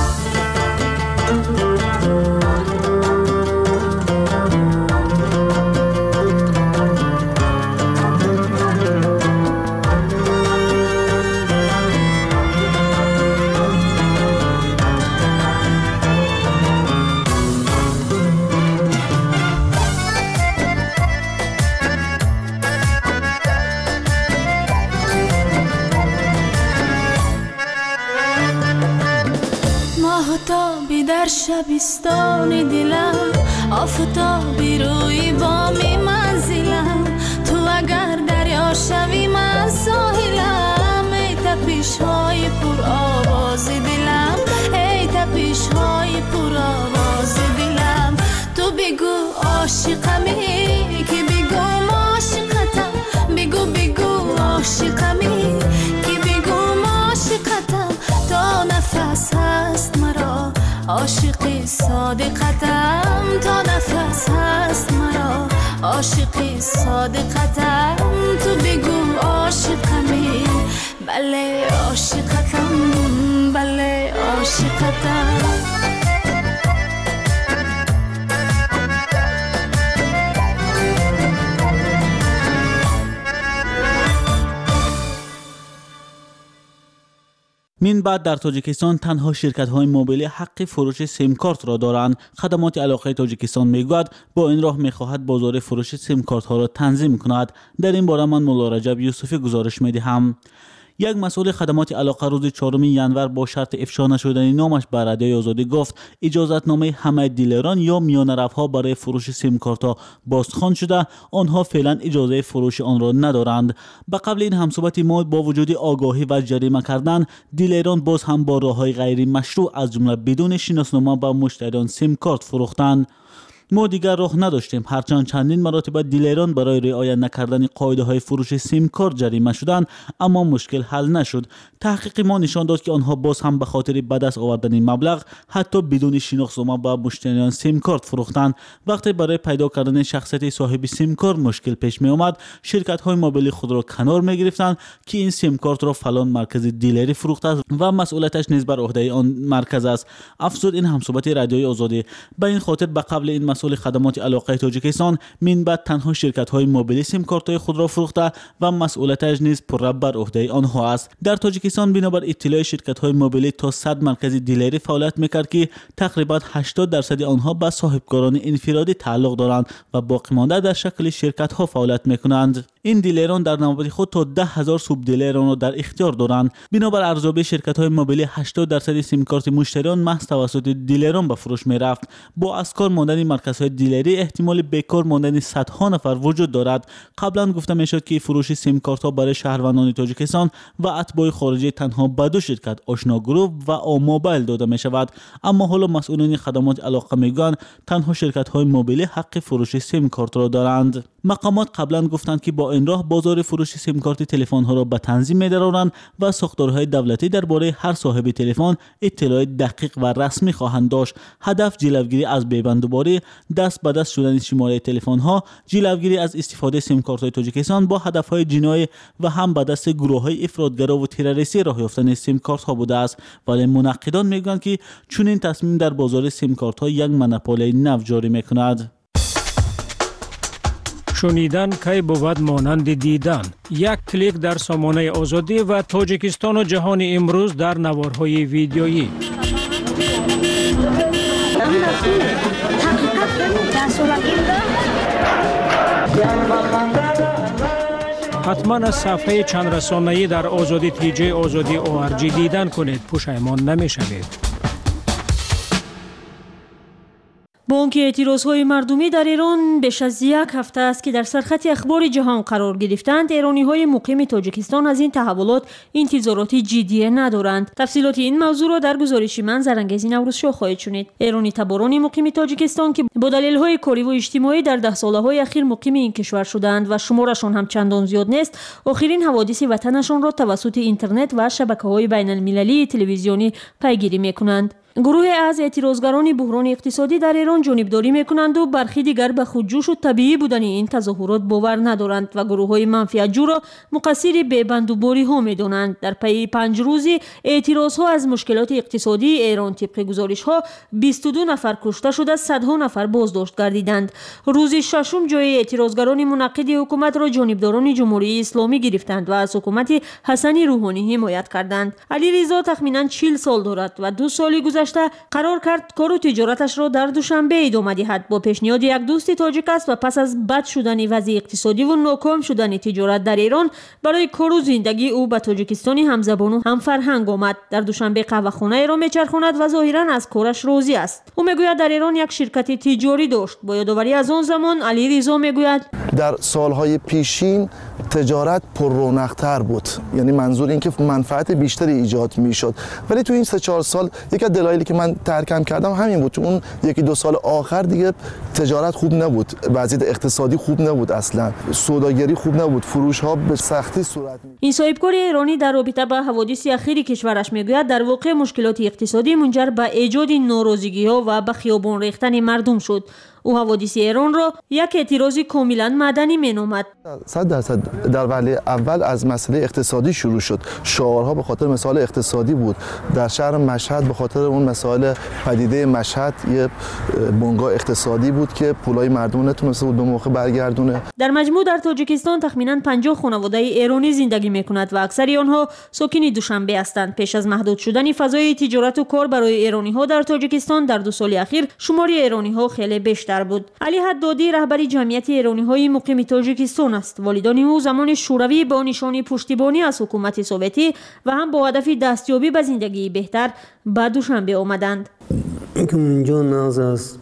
آفتابی در شبستان دلم، آفتابی روی بام منزلم، تو اگر دریا شوی من ساحلم. ای تپش های پر آواز دلم، ای تپش های پر آواز دلم، تو بگو عاشقمی که بگو عاشقتم، بگو بگو عاشقمی که بگو عاشقتم، تا نفس هست مرا عاشقی صادقتم، تا نفس هست مرا عاشقی صادقتم، تو بگو عاشقمی، بله عاشقتم، بله عاشقتم. من بعد در تاجیکستان تنها شرکت‌های موبیلی حق فروش سیم کارت را دارند. خدمات علاقه تاجیکستان میگوید با این راه میخواهد بازار فروش سیم کارت ها را تنظیم کند. در این باره من مولا رجب یوسفی گزارش میدهم. یک مسئول خدمات علاقه روز 4 ژانویه با شرط افشا نشدن نامش بر رادیوی آزادی گفت اجازتنامه همه دیلران یا میانرفها برای فروش سیم کارت ها بازخوان شده، آنها فعلا اجازه فروش آن را ندارند. به قبل این همصحبت ما با وجود آگاهی و جریمه کردن، دیلران باز هم با راههای غیر مشروع از جمله بدون شناسنامه به مشتریان سیم کارت فروختند. ما دیگر راه نداشتیم، هرچند چندین مرتبه دیلران برای رعایت نکردن قاعده‌های فروش سیم کارت جریمه شدند، اما مشکل حل نشد. تحقیق ما نشان داد که آنها باز هم به خاطر به دست آوردن مبلغ حتی بدون شناسنامه به مشتریان سیم کارت فروختند. وقتی برای پیدا کردن شخصیت صاحب سیم کارت مشکل پیش می آمد، شرکت‌های موبیلی خود را کنار می‌گرفتند که این سیم کارت را فلان مرکز دیلری فروخته است و مسئولیتش نیز بر عهده آن مرکز است. افزود این همصحبت رادیوی آزادی. به این خاطر به قبل این مسئول خدمات علاقه تاجیکستان من بعد تنها شرکت‌های موبیلی سیم کارت‌های خود را فروخته و مسئولیتش نیز پر بر عهده آنها است. در تاجیکستان بنابر اطلاع شرکت‌های موبیلی تا 100 مرکز دیلری فعالیت می‌کرد که تقریبا 80% آنها به صاحبکاران انفرادی تعلق دارند و باقی مانده در شکل شرکت‌ها فعالیت می‌کنند. این دیلران در نوبت خود تا 10,000 سوب دیلران را در اختیار دارند. بنابر ارزیابی شرکت‌های موبیلی 80% سیم کارت مشتریان محض توسط دیلران به فروش می‌رفت. با از کار ماندن مرکزهای دیلری احتمال بیکار ماندن صدها نفر وجود دارد. قبلا گفته می‌شد که فروش سیم کارت‌ها برای شهروندان تاجیکستان و اتباع خارجی تنها به دو شرکت آشنا گروپ و آموبایل داده می‌شود، اما حالا مسئولین خدمات علاقه میگویند تنها شرکت‌های موبیلی حق فروش سیم کارت را دارند. مقامات قبلا گفتند که با این راه بازار فروش سیم کارت تلفن‌ها را به تنظیم می‌درآورند و ساختارهای دولتی درباره هر صاحب تلفن اطلاعات دقیق و رسمی خواهند داشت. هدف جلوگیری از بیبندوباری، دست به دست شدن شماره تلفن‌ها، جلوگیری از استفاده سیم کارت‌های تاجیکستان با هدف‌های جنایی و هم به دست گروه‌های افراطگرا و تروریستی راه یافتن سیم کارت‌ها بوده است. ولی منقدان میگویند که چنین تصمیم در بازار سیم کارت‌ها یک مونوپولی نو جاری می‌کند. شنیدن کی بود مانند دیدن. یک کلیک در سامانه آزادی و تاجیکستان و جهان امروز در نوارهای ویدیویی. حتما از صفحه چند رسانه‌ای در آزادی تیجی آزادی ORG دیدن کنید، پشیمان نمی‌شوید. با آنکه اعتراضهای مردمی در ایران بیش از یک هفته است که در سرخط اخبار جهان قرار گرفتند، ایرانی‌های مقیم تاجیکستان از این تحولات انتظاراتی جدی ندارند. تفصیلات این موضوع را در گزارش من زرنگزی نوروزشاه خواهید شنید. ایرانی تباران مقیم تاجیکستان که با دلایل‌های کاری و اجتماعی در 10 ساله‌های اخیر مقیم این کشور شدند و شمارشان هم چندان زیاد نیست، آخرین حوادث وطنشان را توسط اینترنت و شبکه‌های بین‌المللی تلویزیونی پیگیری می‌کنند. گروه از اعتراضگران بحران اقتصادی در ایران جانبداری میکنند و برخی دیگر به خودجوش و طبیعی بودن این تظاهرات باور ندارند و گروه‌های منفعت‌جو را مقصر بی‌بندوباری ها میدانند. در پی 5 روزی اعتراضها از مشکلات اقتصادی ایران طبق گزارش‌ها 22 نفر کشته شده، صدها نفر بازداشت گردیدند. روز ششم جای اعتراضگران منعقد حکومت را جانبداران جمهوری اسلامی گرفتند و از حکومت حسن روحانی حمایت کردند. علیرضا تخمیناً 40 سال دارد و 2 سال گذشته قرار کرد کار و تجارتش را در دوشنبه ادامه دهد. با پیشنهاد یک دوست تاجیک است و پس از بد شدن وضع اقتصادی و ناکام شدن تجارت در ایران، برای کار و زندگی او به تاجیکستان همزبان و همفرهنگ آمد. در دوشنبه قهوه‌خانه را میچرخاند و ظاهراً از کارش راضی است. او میگوید در ایران یک شرکت تجاری داشت. با یادآوری از آن زمان، علیرضا میگوید در سالهای پیشین تجارت پر رونق‌تر بود، یعنی منظور این که منفعت بیشتری ایجاد میشد، ولی تو این 3-4 سال یک از دلایلی که من ترکم کردم همین بود. تو اون 1-2 سال آخر دیگه تجارت خوب نبود، وضعیت اقتصادی خوب نبود، اصلا سوداگری خوب نبود، فروش ها به سختی صورت می‌گرفت. این صاحبکار ایرانی در رابطه با حوادث اخیر کشورش میگوید در واقع مشکلات اقتصادی منجر به ایجاد ناراضگی‌ها و به خیابان ریختن مردم شد. او حوادث ایران را یک اعتراض کاملا مدنی مینامد. 100% در وهله اول از مسئله اقتصادی شروع شد. شعارها به خاطر مسائل اقتصادی بود. در شهر مشهد به خاطر اون مسائل پدیده مشهد یه بنگاه اقتصادی بود که پولای مردم نتونسته بود به موقع برگردونه. در مجموع در تاجیکستان تخمیناً 50 خانواده ایرانی زندگی می‌کند و اکثر آنها ساکن دوشنبه هستند. پیش از محدود شدن فضای تجارت و کار برای ایرانی‌ها در تاجیکستان در 2 سال اخیر، شمار ایرانی‌ها خیلی بیشتر بود. علی حدادی رهبر جمعیت ایرانی‌های مقیم تاجیکستان است. والدان او زمان شوروی با نشان پشتیبانی از حکومت سوویتی و هم با هدف دستیابی به زندگی بهتر به دوشنبه آمدند. اینکه اینجا ناز است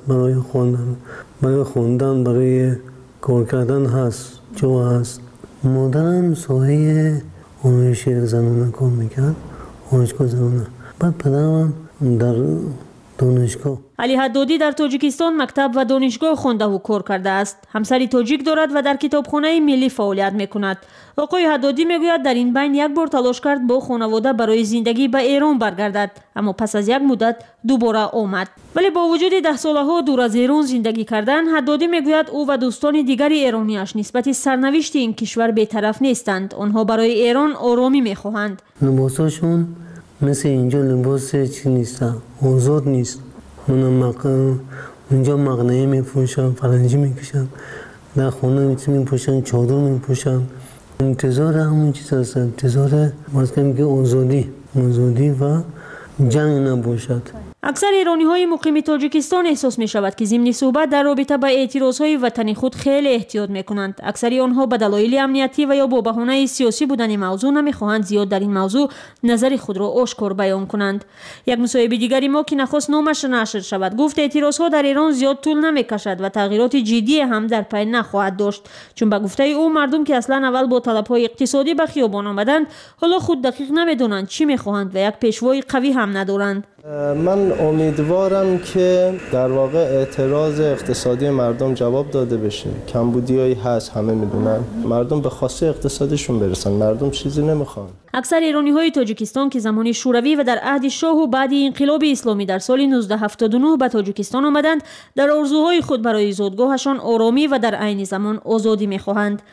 برای خوندن برای کار کردن هست، جا هست. مادرم ساحه آموزش زنانه کار میکرد، آموزشگاه زنانه. بعد پدرم در دانشگاه. علی حدادی در تاجیکستان مکتب و دانشگاه خوانده و کار کرده است. همسری تاجیک دارد و در کتابخانه ملی فعالیت میکند. آقای حدادی میگوید در این بین یک بار تلاش کرد با خانواده برای زندگی به ایران برگردد، اما پس از یک مدت دوباره آمد. ولی با وجود 10 سالها دور از ایران زندگی کردن، حدادی میگوید او و دوستان دیگر ایرانیش نسبت سرنوشت این کشور بی‌طرف نیستند. آنها برای ایران آرامی میخواهند. لباساشون مثل اینجا لباس چی نیست، آزاد نیست. اونجا مقنعه میپوشن، فرنجی میکشن، در خونه میپوشن، چادر میپوشن. انتظار همون چیز هست، انتظار آزادی و جنگ نباشد. اکثر ایرانی های مقیم تاجیکستان احساس می شود که ضمن صحبت در رابطه با اعتراض های وطنی خود خیلی احتیاط می کنند. اکثر آنها به دلایل امنیتی و یا با بهانه سیاسی بودن موضوع نمی خواهند زیاد در این موضوع نظر خود را آشکار بیان کنند. یک مصاحبه دیگری ما که نخواست نامش نشر شود گفت اعتراض ها در ایران زیاد طول نمی کشد و تغییرات جدی هم در پی نخواهد داشت، چون به گفته او مردم که اصلا اول با طلب های اقتصادی به خیابان آمدند حالا خود دقیق نمیدونند چی میخواهند و یک پیشوای قوی هم ندارند. من امیدوارم که در واقع اعتراض اقتصادی مردم جواب داده بشه. کمبودیایی هست، همه میدونن. مردم به خواسته اقتصادشون برسن، مردم چیزی نمیخوان. اکثر ایرانی های تاجیکستان که زمان شوروی و در عهد شاه و بعد انقلاب اسلامی در سال 1979 به تاجیکستان آمدند، در آرزوهای خود برای زادگاهشان آرامی و در عین زمان آزادی میخواهند.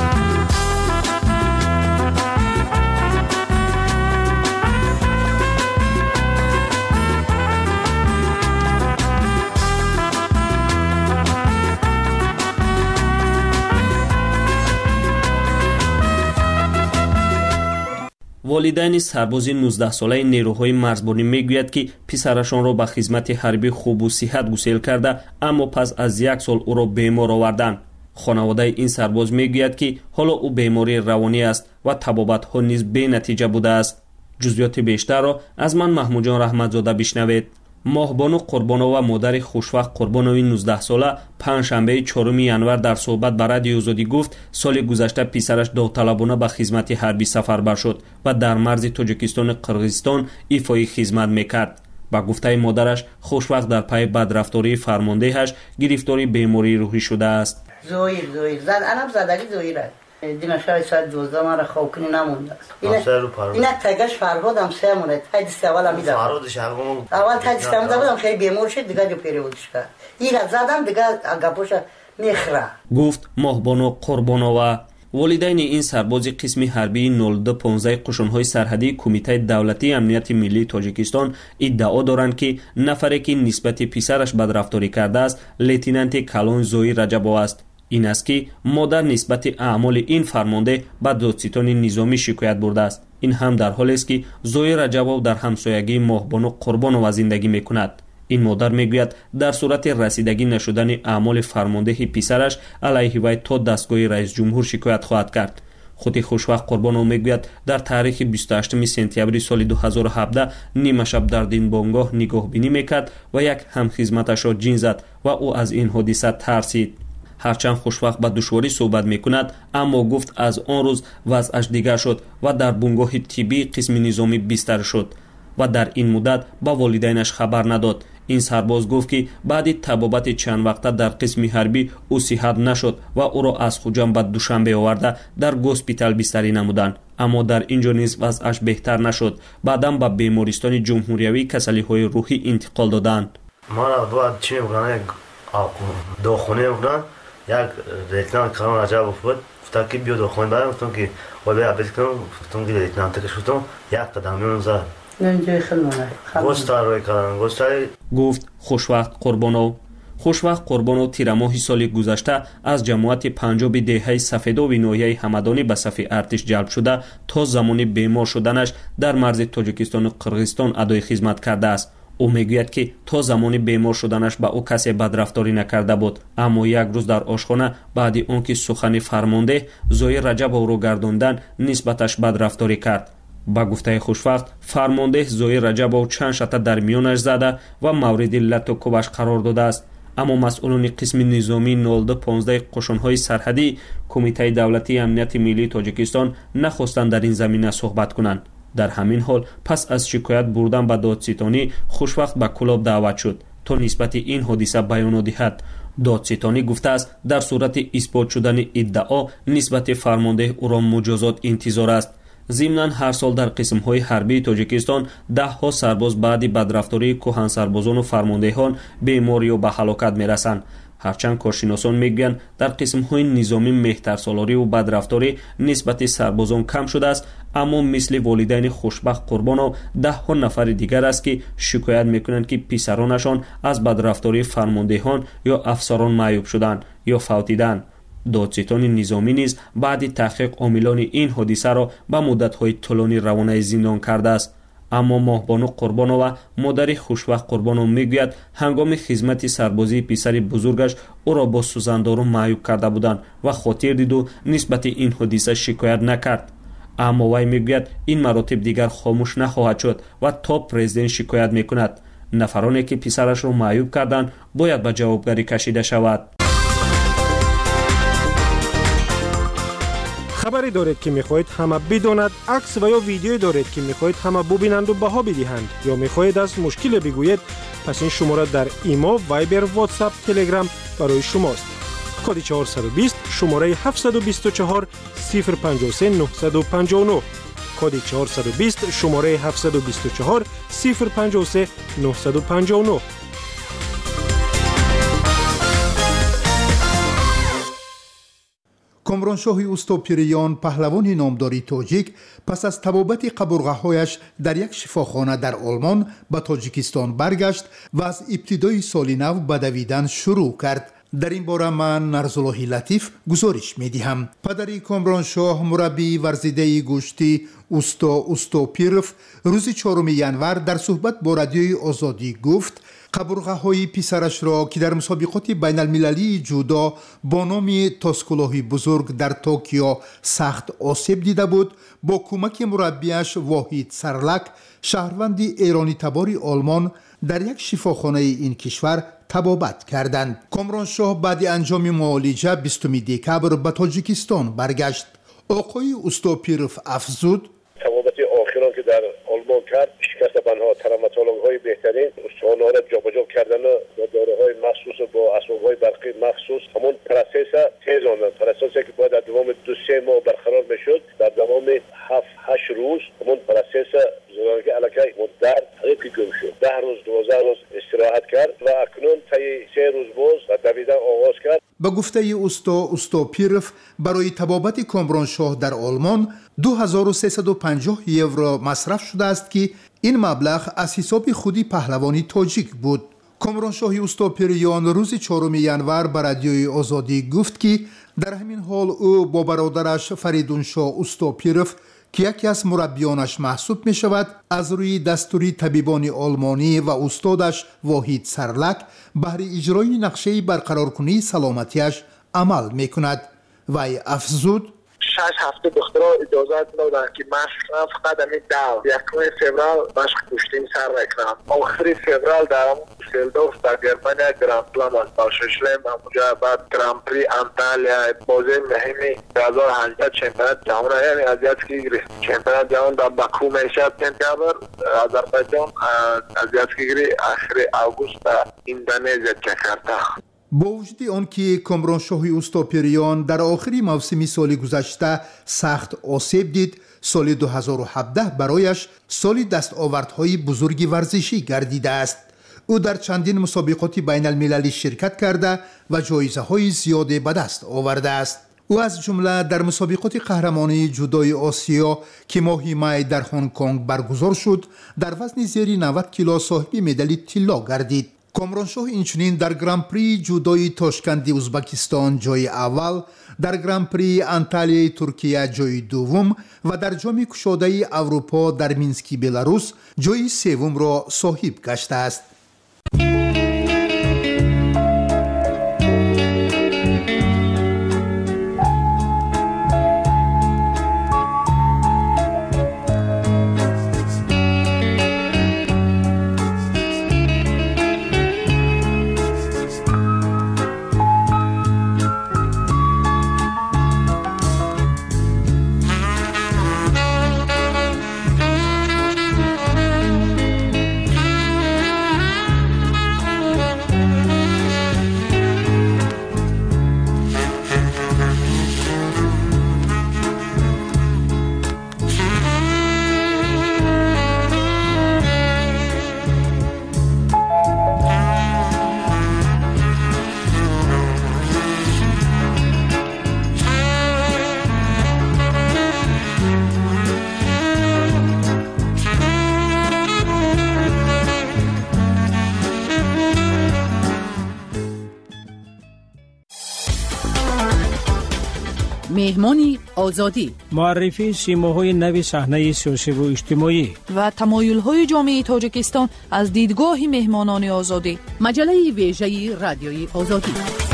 والدین سرباز 19 ساله نیروهای مرزبانی میگوید که پسرشان را به خدمت حربی خوب و صحت گسیل کرده، اما پس از 1 سال او را بیمار آوردند. خانواده این سرباز میگوید که حالا او بیماری روانی است و طبابت ها نیز بی نتیجه بوده است. جزئیات بیشتر را از من محمود جان رحمتزاده بشنوید. ماهبانو قربانو و مادر خوشوقت قربانوی 19 ساله پنجشنبه 4 ینور در صحبت با رادیو آزادی گفت سال گذشته پسرش داوطلبانه به خدمت حربی سفربر شد و در مرز تاجیکستان قرقیزستان ایفای خدمت میکرد. با گفته مادرش خوشوقت در پی بدرفتاری فرماندهش گرفتاری بیماری روحی شده است. زویر زد انم زدگی زویره دینا شاید ساعت 12 من را خواب کنی نمونده است. اینا تگش فرهاد هم سه مونه تای دست اول هم میدم اول تای دست هم بودم خیلی بیمار شد دیگه جو پیریودش کرد این را زدم دیگه گپوش میخره. گفت ماهبانو قربانو و والدین این سرباز قسم حربی 0215 قشون‌های سرحدی کمیته دولتی امنیت ملی تاجیکستان ادعا دارند که نفری که نسبت پسرش بدرفتاری کرده است لیتنانت کالون زوی رجبو است. این است که مادر نسبت اعمال این فرمانده به دادستان نظامی شکایت برده است. این هم در حالی است که زوی رجبو در همسایگی ماهبانو قربانو زندگی میکند. این مادر میگوید در صورت رسیدگی نشدن اعمال فرمانده پسرش علیه وی تا دستگاه رئیس جمهور شکایت خواهد کرد. خود خوشوقت قربانو میگوید در تاریخ 28 سپتامبر سال 2017 نیمه شب در دینبانگاه نگاه بینی میکرد و یک همخدمتش را جین زد و او از این حادثه ترسید. هرچند خوشوقت با دشواری صحبت میکند، اما گفت از آن روز وضعش دیگر شد و در بنگاه طبی قسم نظامی بستر شد و در این مدت با والدینش خبر نداد. این سرباز گفت که بعد طبابت چند وقته در قسم حربی او صحت نشد و او را از خوجام به دوشنبه آورده در گوسپیتال بستری نمودند، اما در اینجا نیز وضعش بهتر نشد. بعدا به بیمارستان جمهوریوی کسلی‌های روحی انتقال دادند. ما را بعد چی میگن دو خونه بودن یک لیتنانت کالون رجب بود گفت که بیا دو خونه برام گفتم که وای بیا بس کنم گفتم که لیتنانت که شدم یک قدم زد نینجا خلمونه گوستار کردن گوستای گفت خوشوقت قربانو. خوشوقت قربانو تیر ماه سال گذشته از جماعت پنجاب دهه سفیدا و ناحیه همدانی به صف ارتش جلب شده تا زمان بیمار شدنش در مرز تاجیکستان و قرقیزستان ادای خدمت کرده است. او میگوید که تا زمان بیمار شدنش با او کسی بدرفتاری نکرده بود، اما یک روز در آشخانه بعد آنکه سخن فرمانده زوی رجب او را گرداندن نسبتش بدرفتاری کرد. با گفته خوشوقت فرمانده زوی رجب او چند شته در میانش زده و مورد لط و کوبش قرار داده است، اما مسئولان قسم نظامی 0215 قشون‌های سرحدی کمیته دولتی امنیت ملی تاجیکستان نخواستند در این زمینه صحبت کنند. дар ҳамин ҳол пас аз шикоят бурдан ба додситонӣ хушвақт ба Кулоб даъват шуд то нисбати ин ҳодиса баёнот диҳад. додситонӣ гуфтааст дар сурати исбот шудани иддао нисбати фармондеҳ ӯро муҷозот интизор аст. зимнан ҳар сол дар қисмҳои ҳарбии Тоҷикистон даҳҳо сарбоз баъди бадрафтории кӯҳансарбозону фармондеҳон бемор ё ба ҳалокат мерасанд. ҳарчанд коршиносон мегӯянд дар қисмҳои низомӣ меҳтарсолориву бадрафторӣ нисбати сарбозон кам шудааст, аммо мисли волидайни хушбахт Қурбонов даҳҳо нафари дигар аст ки шикоят мекунанд ки писаронашон аз бадрафтории фармондеҳон ё афсарон маъюб шуданд ё фавтиданд. додситони низомӣ низ баъди таҳқиқ омилони ин ҳодисаро ба муддатҳои тӯлонӣ равонаи зиндон кардааст. аммо моҳбону Қурбонова модари Хушвақт Қурбонов мегӯяд ҳангоми хизмати сарбозии писари бузургаш ӯро бо сӯзандору маъюб карда буданд ва хотир диду нисбати ин ҳодиса шикоят накард. аммо вай мегӯяд ин маротиб дигар хомӯш нахоҳад шуд ва то президент шикоят мекунад. нафароне ки писарашро маъюб карданд бояд ба ҷавобгарӣ кашида шавад. хабаре доред ки мехоҳед ҳама бидонад, акс ва ё видеое доред ки мехоҳед ҳама бубинанду баҳо бидиҳанд ё мехоҳед аз мушкиле бигӯед, пас ин шумора дар имо, вайбер, ватсап, телеграм барои шумост. коди 420 шумораи 724 053 959, коди 420 шумораи 724 053 959. комроншоҳи устопириён паҳлавони номдори тоҷик пас аз табобати қабурғаҳояш дар як шифохона дар Олмон ба Тоҷикистон баргашт ва аз ибтидои соли нав ба давидан шурӯъ кард. дар ин бора ман Нарзуллоҳи Латиф гузориш медиҳам. падари Комроншоҳ, мураббии варзидаи гӯшти усто Устопиров рӯзи 4 январ дар суҳбат бо радиои Озодӣ гуфт, қабурғаҳои писарашро ки дар мусобиқоти байналмилалии ҷудо бо номи Тоскулоҳи бузург дар Токио сахт осеб дида буд, бо кӯмаки мураббияш Воҳид Сарлак, шаҳрванди эронитабори Олмон, дар як шифохонаи ин кишвар табобат карданд. Комроншоҳ баъди анҷоми муолиҷа 20 декабр ба Тоҷикистон баргашт. оқои Устопиров афзуд: табобати охирон ки дар Олмон кард, шикастабанҳо, травматологҳои беҳтарин, устуҳонаро ҷобаҷо кардану бо дороҳои махсус бо асбобҳои барқи махсус ҳамон процесса тез онданд. Процессе ки бояд дар давоми 2-3 моҳ барқарор мешуд, дар давоми 7-8 рӯз ҳамон процесса зӯранги алакай муддар ҳақиқи гум шуд. 10 рӯз 12 рӯз истироҳат кард ва акнун таи 3 рӯз боз ба давидан оғоз кард. ба гуфтаи Устопиров, барои табобати Комроншоҳ дар Олмон 2350 евро масраф шудааст ки ин маблағ аз ҳисоби худи паҳлавони тоҷик буд. Комроншоҳи Устопириён рӯзи 4 январ ба радиои Озодӣ гуфт ки дар ҳамин ҳол ӯ бо бародараш Фаридуншоҳ Устопиров ки яке аз мураббионаш маҳсуб мешавад, аз рӯи дастури табибони олмонӣ ва устодаш Воҳид Сарлак баҳри иҷрои нақшаи барқароркунии саломатиаш амал мекунад. вай афзуд: 6 ҳафта духтуро иҷозат доданд ки машқам фақат ами дав 1 феврал машқ куштин сар мекунам. охири феврал дар Дюссельдорф дар Германия гранд-план аст. башшлем амуҷа баъд гран-при Анталия бозе муҳими 2018 чемпионат ҷаҳон, яъне азиатский игри чемпионат ҷаҳон дар Баку мешавад сентябр, Озарбойҷон азиатский игри ахири август дар Индонезия Ҷакарта. бо вуҷуди он ки Комроншоҳи Устопириён дар охири мавсими соли гузашта сахт осеб дид, соли 2017 барояш соли дастовардҳои бузурги варзишӣ гардидааст. ӯ дар чандин мусобиқоти байналмилалӣ ширкат карда ва ҷоизаҳои зиёде ба даст овардааст. ӯ аз ҷумла дар мусобиқоти қаҳрамонии ҷудои Осиё ки моҳи май дар Ҳонг-Конг баргузор шуд, дар вазни зери 90 кило соҳиби медали тилло гардид. Комроншоҳ инчунин дар гран-прии ҷудои Тошканди Узбекистон ҷойи аввал, дар гран-прии Анталияи Туркия ҷойи дуввум ва дар ҷоми кушодаи Аврупо дар Мински Беларус ҷойи севумро соҳиб гаштааст. مهمان آزادی، معرفی سیماهای نوی صحنه سیاسی و اجتماعی و تمایل‌های جامعه تاجیکستان از دیدگاه مهمانان آزادی. مجله ویژه رادیوی آزادی.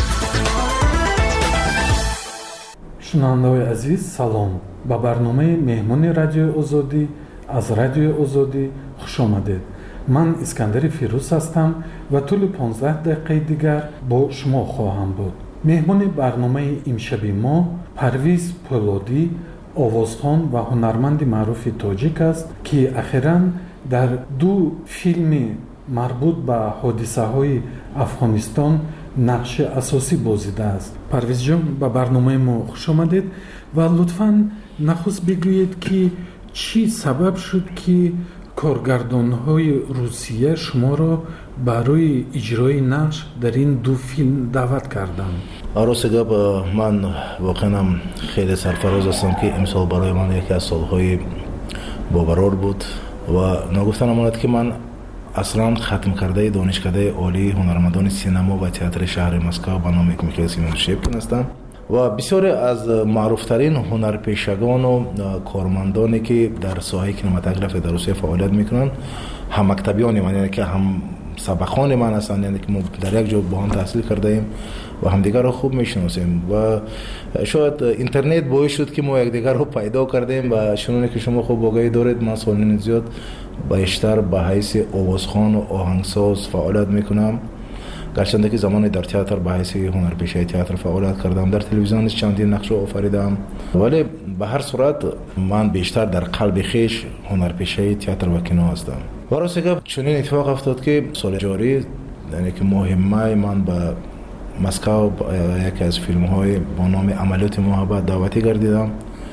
شنوندگان عزیز سلام. با برنامه مهمان رادیو آزادی از رادیو آزادی خوش آمدید. من اسکندر فیروز هستم و طول 15 دقیقه دیگر با شما خواهم بود. مهمان برنامه امشب ما پرویز پولادی، آوازخوان و هنرمند معروف تاجیک است که اخیراً در 2 فیلم مربوط به حادثه های افغانستان نقش اساسی بازیده است. پرویز جان، به برنامه ما خوش آمدید و لطفاً نخست بگویید که چی سبب شد که کارگردان‌های روسیه شما را برای اجرای نقش در این 2 فیلم دعوت کردند؟ راست گپ، من واقعا خیلی سرفراز هستم که امسال برای من یکی از سالهای باقرار بود و نگفتن امانت که من اصلا ختم کرده دانشکده عالی هنرمندان سینما و تئاتر شهر مسکو به نام میخائیل سیمونشیپکین هستم و بسیاری از معروفترین هنرپیشگان و کارمندانی که در ساحه کینماتوگراف در روسیه فعالیت میکنن هم مکتبیان من، یعنی که هم سبقان من هستند، یعنی که ما در یک جا با هم تحصیل کرده ایم و همدیگر رو خوب میشناسیم و شاید اینترنت باعث شد که ما یکدیگر رو پیدا کردیم و چنانه که شما خوب آگاهی دارید من سالین زیاد بیشتر به حیث آوازخوان و آهنگساز فعالیت میکنم، گرچه که زمانی در تئاتر به حیث هنرپیشه تئاتر فعالیت کردم، در تلویزیون چندین نقش آفریدم، ولی به هر صورت من بیشتر در قلب خویش هنرپیشه تئاتر و کینو هستم. و راست گپ چنین اتفاق افتاد که سال جاری، یعنی که ماه می، من به مسکو یکی از فیلم های با نام عملیات محبت دعوتی گردیدم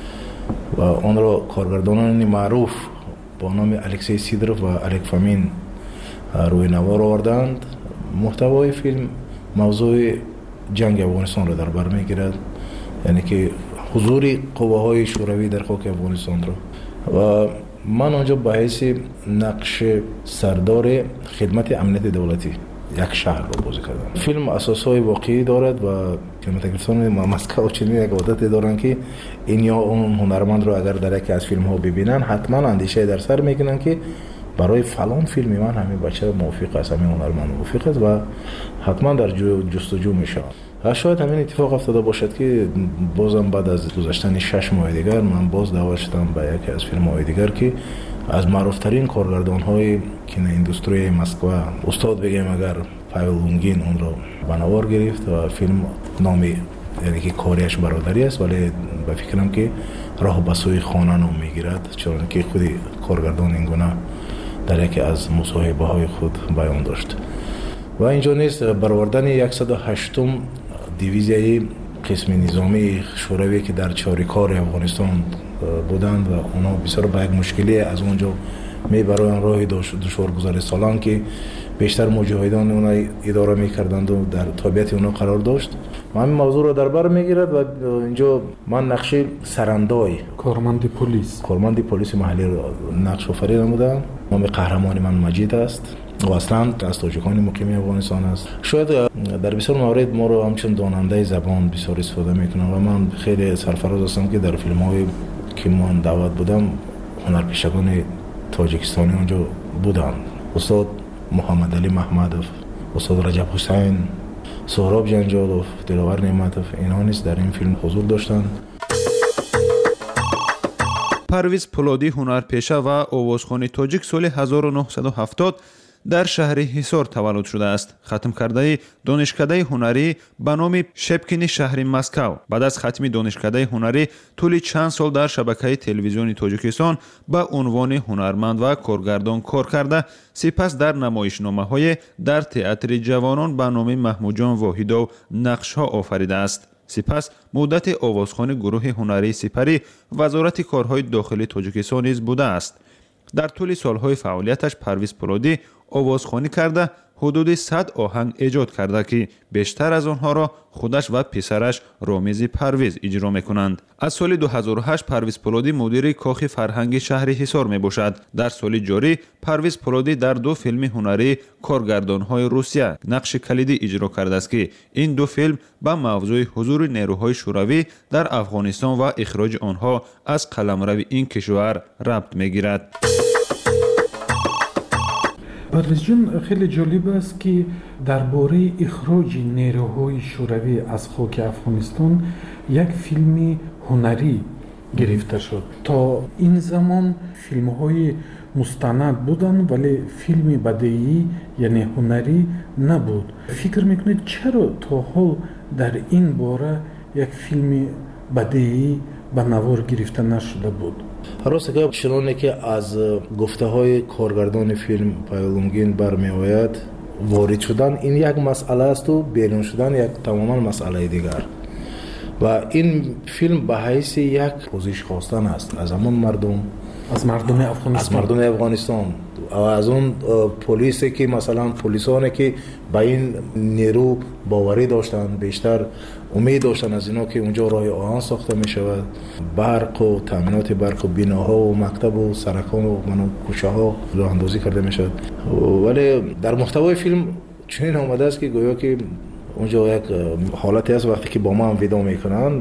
و آن را کارگردانان معروف با نام الکسی سیدروف و الک فامین روی نوار آوردند. محتوای فیلم موضوع جنگ افغانستان را در بر میگیرد، یعنی که حضور قواهای شوروی در خاک افغانستان را و من آنجا به حیث نقش سردار خدمت امنیت دولتی یک شهر را بازی کردم. فیلم اساسهای واقعی دارد و کینماتوگرافیستان مسکو چنین یک عادت دارند که این یا اون هنرمند رو اگر در یکی از فیلم ها ببینن حتما اندیشه در سر میکنن که برای فلان فیلم من همین بچه موافق است، همین هنرمند موافق است و حتما در جستجو میشه. شاید همین اتفاق افتاده باشد که بازم بعد از گذشتن 6 ماه دیگر من باز دعوت شدم به یکی از فیلم های دیگر که از معروفترین کارگردان های کینو اندستری مسکو، استاد بگیم اگر پاول لونگین اون را به نوار گرفت و فیلم نامی یعنی که کاریش برادری است، ولی به فکرم که راه به سوی خانه نام میگیرد، چون که خودی کارگردان این گونه در یکی از مصاحبه های خود بیان داشت. و اینجا نیست برآوردن 108م دیویزیای قسم نظامی شوروی که در چاریکار افغانستان بودند و اونا بسیار با یک مشکلی از اونجا میبرن راه دشوارگذار سالان که بیشتر مجاهدان اونا اداره میکردند و در تابعیت اونا قرار داشت و همین موضوع رو در بر میگیرد و اینجا من نقش سرندای کارمند پلیس محلی رو نقش آفریدم بودم. نام قهرمان من مجید است و اصلا از تاجیکان مقیم افغانستان است. شاید در بسیار موارد ما رو همچون داننده زبان بسیار استفاده میکنم و من خیلی سرفراز هستم که در فیلم های که من دعوت بودم هنرپیشگان تاجیکستانی اونجا بودن. استاد محمد علی محمدوف، استاد رجب حسین، سهراب جنجالوف، دلاور نعمتوف، اینها نیز در این فیلم حضور داشتند. پرویز پولادی هنرپیشه و آوازخوان تاجیک سال 1970 در شهر حصار تولد شده است. ختم کرده دانشکده هنری به نام شپکین شهر مسکو. بعد از ختم دانشکده هنری طول چند سال در شبکه تلویزیون تاجیکستان به عنوان هنرمند و کارگردان کار کرده، سپس در نمایشنامه‌های در تئاتر جوانان به نام محمود جان واحدا نقش‌ها آفریده است. سپس مدت آوازخوان گروه هنری سپری وزارت کارهای داخلی تاجیکستان نیز بوده است. در طول سالهای فعالیتش پرویز پولادی آوازخوانی کرده حدود 100 آهنگ ایجاد کرده که بیشتر از آنها را خودش و پسرش رامیز پرویز اجرا میکنند. از سال 2008 پرویز پولادی مدیر کاخ فرهنگی شهر حصار می باشد. در سال جاری پرویز پولادی در 2 فیلم هنری کارگردان‌های روسیه نقش کلیدی اجرا کرده است که این 2 فیلم به موضوع حضور نیروهای شوروی در افغانستان و اخراج آنها از قلمرو این کشور ربط میگیرد. پرویز جان، خیلی جالب است که درباره اخراج نیروهای شوروی از خاک افغانستان یک فیلم هنری گرفته شد. تا این زمان فیلم های مستند بودن ولی فیلم بدیعی یعنی هنری نبود. فکر میکنید چرا تا حال در این باره یک فیلم بدیعی به نوار گرفته نشده بود؟ راست که چنانه که از گفته های کارگردان فیلم پایلونگین برمی آید، وارد شدن این یک مسئله است و بیرون شدن یک تماما مسئله دیگر. و این فیلم به حیث یک پوزش خواستن است از همون مردم، از مردم افغانستان و از اون پلیسی که مثلا پلیسانی که به این نیرو باوری داشتن، بیشتر امید داشتن از اینا که اونجا راه آهن ساخته می شود، برق و تامینات برق و بیناها و مکتب و سرکان و کوچه ها راه اندازی کرده می شود. ولی در محتوای فیلم چنین آمده است که گویا که اونجا یک حالتی است وقتی که با ما هم ویدا میکنن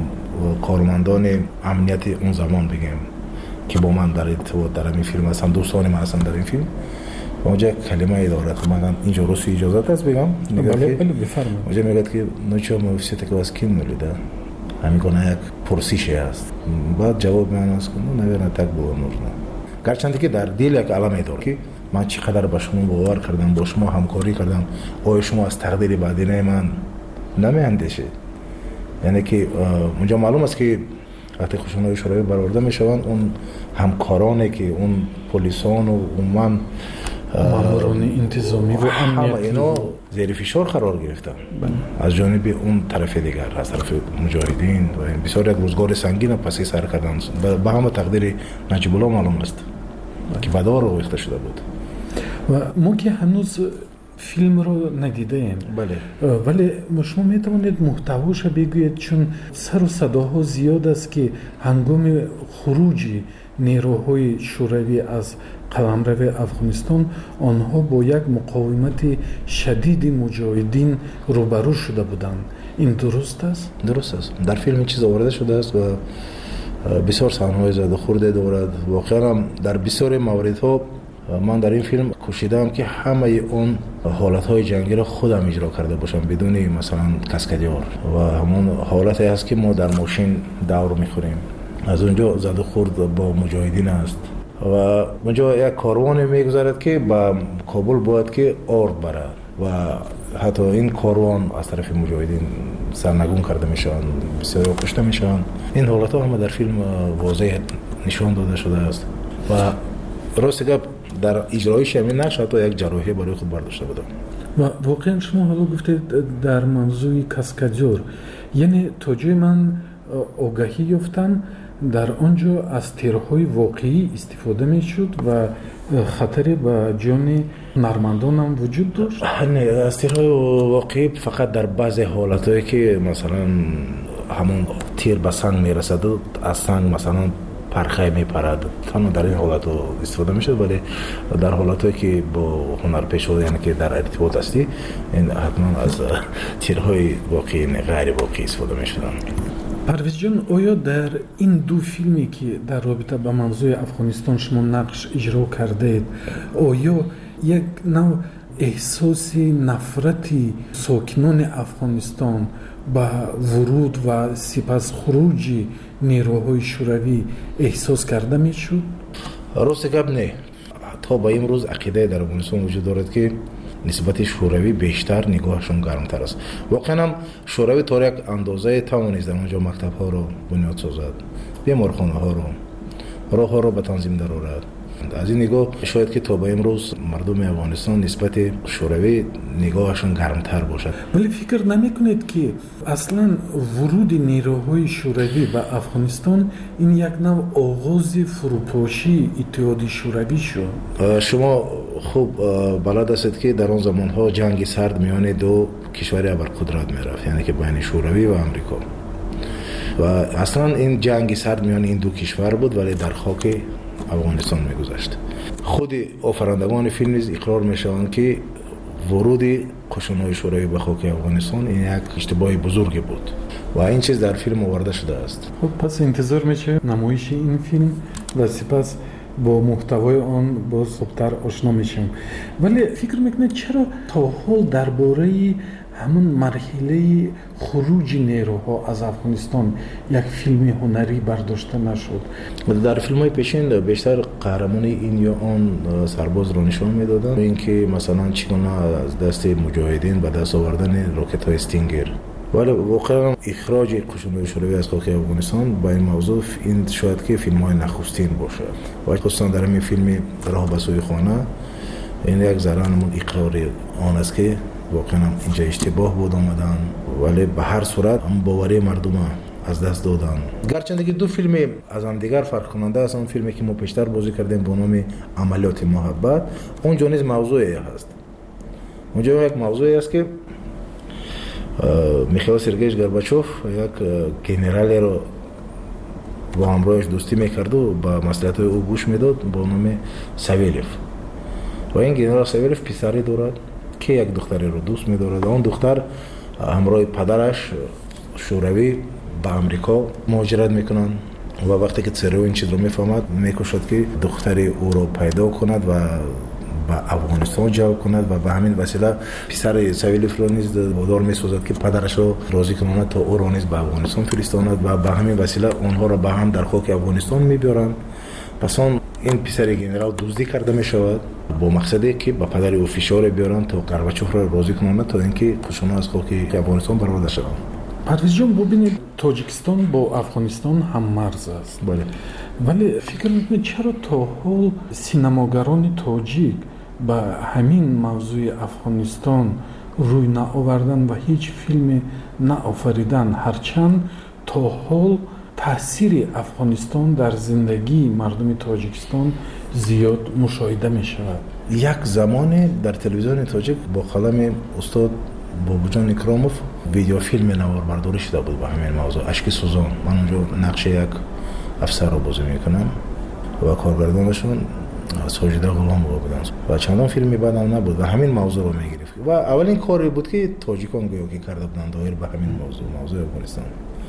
کارمندان امنیت اون زمان بگیم که با من در ارتباط در این فیلم هستن، دوستان من هستن در این فیلم، اونجا کلمه ای دارد. من اینجا روسی اجازت است بگم؟ بله بفرمایید. اونجا میگه که نوچه موفیسیت که از کیم نلیده همین گونه یک پرسیشه است. بعد جواب من است که نه تک بگم نورنا گرچند که در دل یک علامه داره که من چقدر با شما باور کردم، با شما همکاری کردم، آیا شما از تقدیر بعدینه من نمی‌اندیشید؟ یعنی که اونجا معلوم است که وقتی خشونت‌های شوروی برآورده میشوند اون همکارانی که اون پلیسان و عموما ماموران انتظامی و همه اینا زیر فشار قرار گرفتن از جانب اون طرف دیگر، از طرف مجاهدین و بسیار یک روزگار سنگین پس سر کردن. به همه تقدیر نجیب الله معلوم است که بدار رو ریخته شده بود. و ما که هنوز فیلم رو ندیده ایم، بله، ولی شما میتوانید محتواش بگویید، چون سر و صداها زیاد است که هنگام خروج نیروهای شوروی از قلمرو افغانستان آنها با یک مقاومت شدید مجاهدین روبرو شده بودند. این درست است؟ درست است. در فیلم چیز آورده شده است و بسیار صحنه‌های زد و خورده دارد. واقعا در بسیار موردها من در این فیلم کوشیدم که همه اون حالتهای جنگی را خودم اجرا کرده باشم بدون مثلا کاسکادیور و همون حالتی است که ما در ماشین دور میخوریم. از اونجا زد و خورد با مجاهدین است و اونجا یک کاروان میگذارد که با کابل باید که آرد بره و حتی این کاروان از طرف مجاهدین سرنگون کرده میشن، بسیار کشته میشن. این حالت ها همه در فیلم واضح نشان داده شده است و راست گپ در اجرایش همین نقش حتی یک جراحی برای خود برداشته بودم. و واقعا شما حالا گفتید در موضوع کاسکادور، یعنی تا جای من آگاهی یافتم در آنجا از تیرهای واقعی استفاده میشد و خطری به جان هنرمندان هم وجود داشت؟ نه، از تیرهای واقعی فقط در بعضی حالتایی که مثلا همون تیر به سنگ میرسد و از سنگ مثلا پرخه میپرد، تنها در این حالت استفاده میشد. ولی در حالتایی که با هنرپیشه یعنی که در ارتباط هستی، این حتما از تیرهای واقعی غیر واقعی استفاده میشدن. پرویز جان، آیا در این 2 فیلمی که در رابطه با موضوع افغانستان شما نقش اجرا کردید، آیا یک نوع احساس نفرتی ساکنان افغانستان با ورود و سپس خروج نیروهای شوروی احساس کرده میشد؟ راست گپ نه. تا با امروز عقیده در افغانستان وجود دارد که نسبت شوروی بیشتر نگاهشون گرمتر است. واقعا هم شوروی تا یک اندازه توانست در اونجا مکتب ها رو بنیاد سازد، بیمارخانه ها رو، راه ها رو به تنظیم درآورد از این نگاه شاید که تا به امروز مردم افغانستان نسبت شوروی نگاهشون گرمتر باشد. ولی فکر نمیکنید که اصلا ورود نیروهای شوروی به افغانستان این یک نوع آغاز فروپاشی اتحاد شوروی شد؟ شما خوب بلد هستید که در آن زمانها جنگ سرد میان دو کشور ابرقدرت میرفت، یعنی که بین شوروی و امریکا، و اصلا این جنگ سرد میان این دو کشور بود ولی در خاک افغانستان میگذشت. خود آفرندگان فیلم نیز اقرار میشوند که ورود قشون‌های شوروی به خاک افغانستان این یک اشتباه بزرگی بود و این چیز در فیلم آورده شده است. خب پس انتظار میشه نمایش این فیلم و سپس با محتوای آن باز خوبتر آشنا میشیم. ولی فکر میکنید چرا تا حال درباره همون مرحله خروج نیروها از افغانستان یک فیلم هنری برداشته نشد؟ در فیلم های پیشین بیشتر قهرمان این یا آن سرباز را نشان میدادند، اینکه مثلا چگونه از دست مجاهدین به دست آوردن راکت های استینگر. ولی واقعا اخراج قشون‌های شوروی از خاک افغانستان با این موضوع این شاید که فیلم های نخستین باشد و خصوصا در این فیلم راه به سوی خانه این یک ذره نمون اقرار آن است که واقعا اینجا اشتباه بود آمدن، ولی به هر صورت هم باوری مردم از دست دادن. گرچند که دو فیلم از هم دیگر فرق کننده است. اون فیلمی که ما پیشتر بازی کردیم با نام عملیات محبت، اونجا نیز موضوعی هست. اونجا یک موضوعی است که میخائیل سرگییویچ گورباچوف یک گنرالی رو با همراهش دوستی میکرد و با مصلحت‌های او گوش میداد با نام ساویلیف، و این گنرال ساویلیف پسری دارد که یک دختری رو دوست می‌دارد. اون دختر همراه پدرش شوروی به امریکا مهاجرت میکنن و وقتی که تسرو این چیز رو میفهمد میکوشد که دختری او رو پیدا کند و به افغانستان جلب کند و به همین وسیله پسر ساویلیف رو نیز وادار میسازد که پدرش رو راضی کند تا او رو نیز به افغانستان فرستاند و به همین وسیله اونها رو به هم در خاک افغانستان میبرند. پس این پسر گنرال دزدی کرده می شود با مقصدی که با پدر او فشار بیارن تا گورباچوف را راضی کنند تا اینکه قشون‌ها از خاک افغانستان برآورده شوند. پرویز جان ببینید تاجیکستان با افغانستان هم مرز است. بله. ولی فکر میکنید چرا تا حال سینماگران تاجیک به همین موضوع افغانستان روی نآوردن و هیچ فیلم نآفریدن، هرچند تا حال تاثیر افغانستان در زندگی مردم تاجیکستان زیاد مشاهده می شود؟ یک زمان در تلویزیون تاجیک با قلم استاد بابوجان اکراموف ویدیو فیلم نواربرداری شده بود با همین موضوع اشک سوزان. من اونجا نقش یک افسر رو بازی میکنم و کارگردانشون ساجده غلام بودن و چندان فیلمی بعدم نبود و همین موضوع رو میگرفت و اولین کاری بود که تاجیکان گویا که کرده بودن دایر به همین موضوع افغانستان.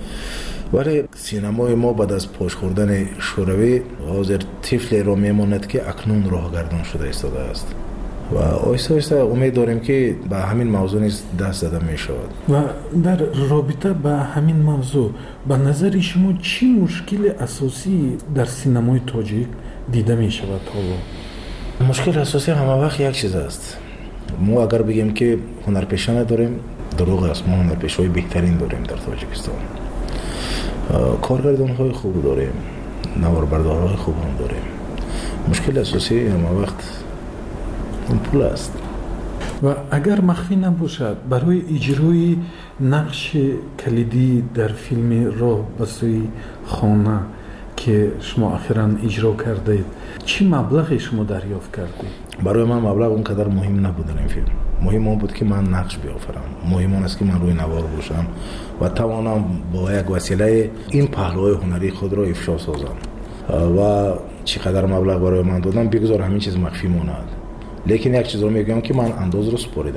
ولی سینمای ما بعد از پاش خوردن شوروی حاضر طفلی را میماند که اکنون راه گردان شده ایستاده است و آیسته آیسته امید داریم که به همین موضوع نیز دست زده می شود. و در رابطه به همین موضوع به نظر شما چی مشکل اساسی در سینمای تاجیک دیده می شود حالا؟ مشکل اساسی همه وقت یک چیز است. ما اگر بگیم که هنرپیشه نداریم دروغ است. ما هنرپیشه‌های بهترین داریم در تاجیکستان. کارگردان های خوب داریم، نواربردارهای خوب هم داریم. مشکل اساسی همه وقت این پول است. و اگر مخفی نباشد برای اجرای نقش کلیدی در فیلم راه به سوی خانه که شما اخیراً اجرا کردید چی مبلغی شما دریافت کردید؟ برای من مبلغ اونقدر مهم نبود در این فیلم. مهم اون بود که من نقش بیافرم. مهم اون است که من روی نوار باشم و توانم با یک وسیله این پهلوهای هنری خود را افشا سازم و چقدر مبلغ برای من دادم بگذار همین چیز مخفی ماند. لیکن یک چیز رو میگم که من انداز رو سپاریدم.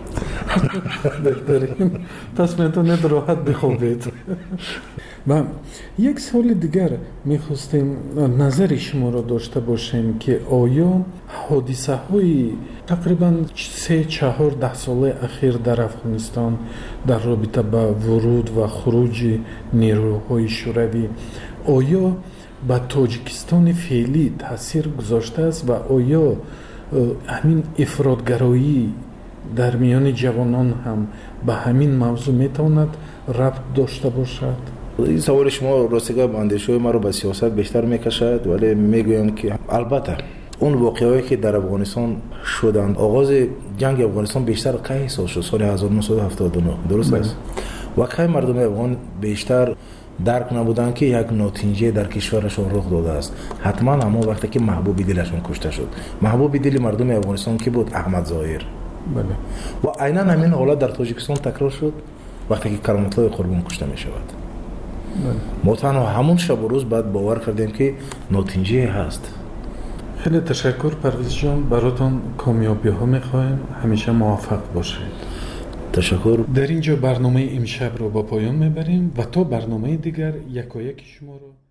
بهترین. پس میتونید راحت بخوابید. و یک سوال دیگر میخواستیم نظر شما را داشته باشیم که آیا حادثه های تقریبا 3-4 ساله اخیر در افغانستان در رابطه با ورود و خروج نیروهای شوروی آیا به تاجیکستان فعلی تاثیر گذاشته است و آیا همین افراطگرایی در میان جوانان هم به همین موضوع میتواند ربط داشته باشد؟ این سوال شما راستگاه اندیشه ما رو به سیاست بیشتر میکشد، ولی میگویم که البته اون واقعهایی که در افغانستان شدند، آغاز جنگ افغانستان بیشتر کی سال شد؟ سال 1979 درست است؟ و کی مردم افغان بیشتر درک نبودن که یک ناتنجی در کشورشون رخ داده است؟ حتما همون وقتی که محبوب دلشون کشته شد. محبوب دل مردم افغانستان کی بود؟ احمد ظاهر. و عیناً همین حالت در تاجیکستان تکرار شد وقتی که کرامت الله قربان کشته می شود. ما تنها همون شب و روز بعد باور کردیم که ناتنجی هست. خیلی تشکر پرویز جان، براتون کامیابی ها میخوایم، همیشه موفق باشید. تشکر. در اینجا برنامه امشب رو با پایان میبریم و تا برنامه دیگر یکایک شما رو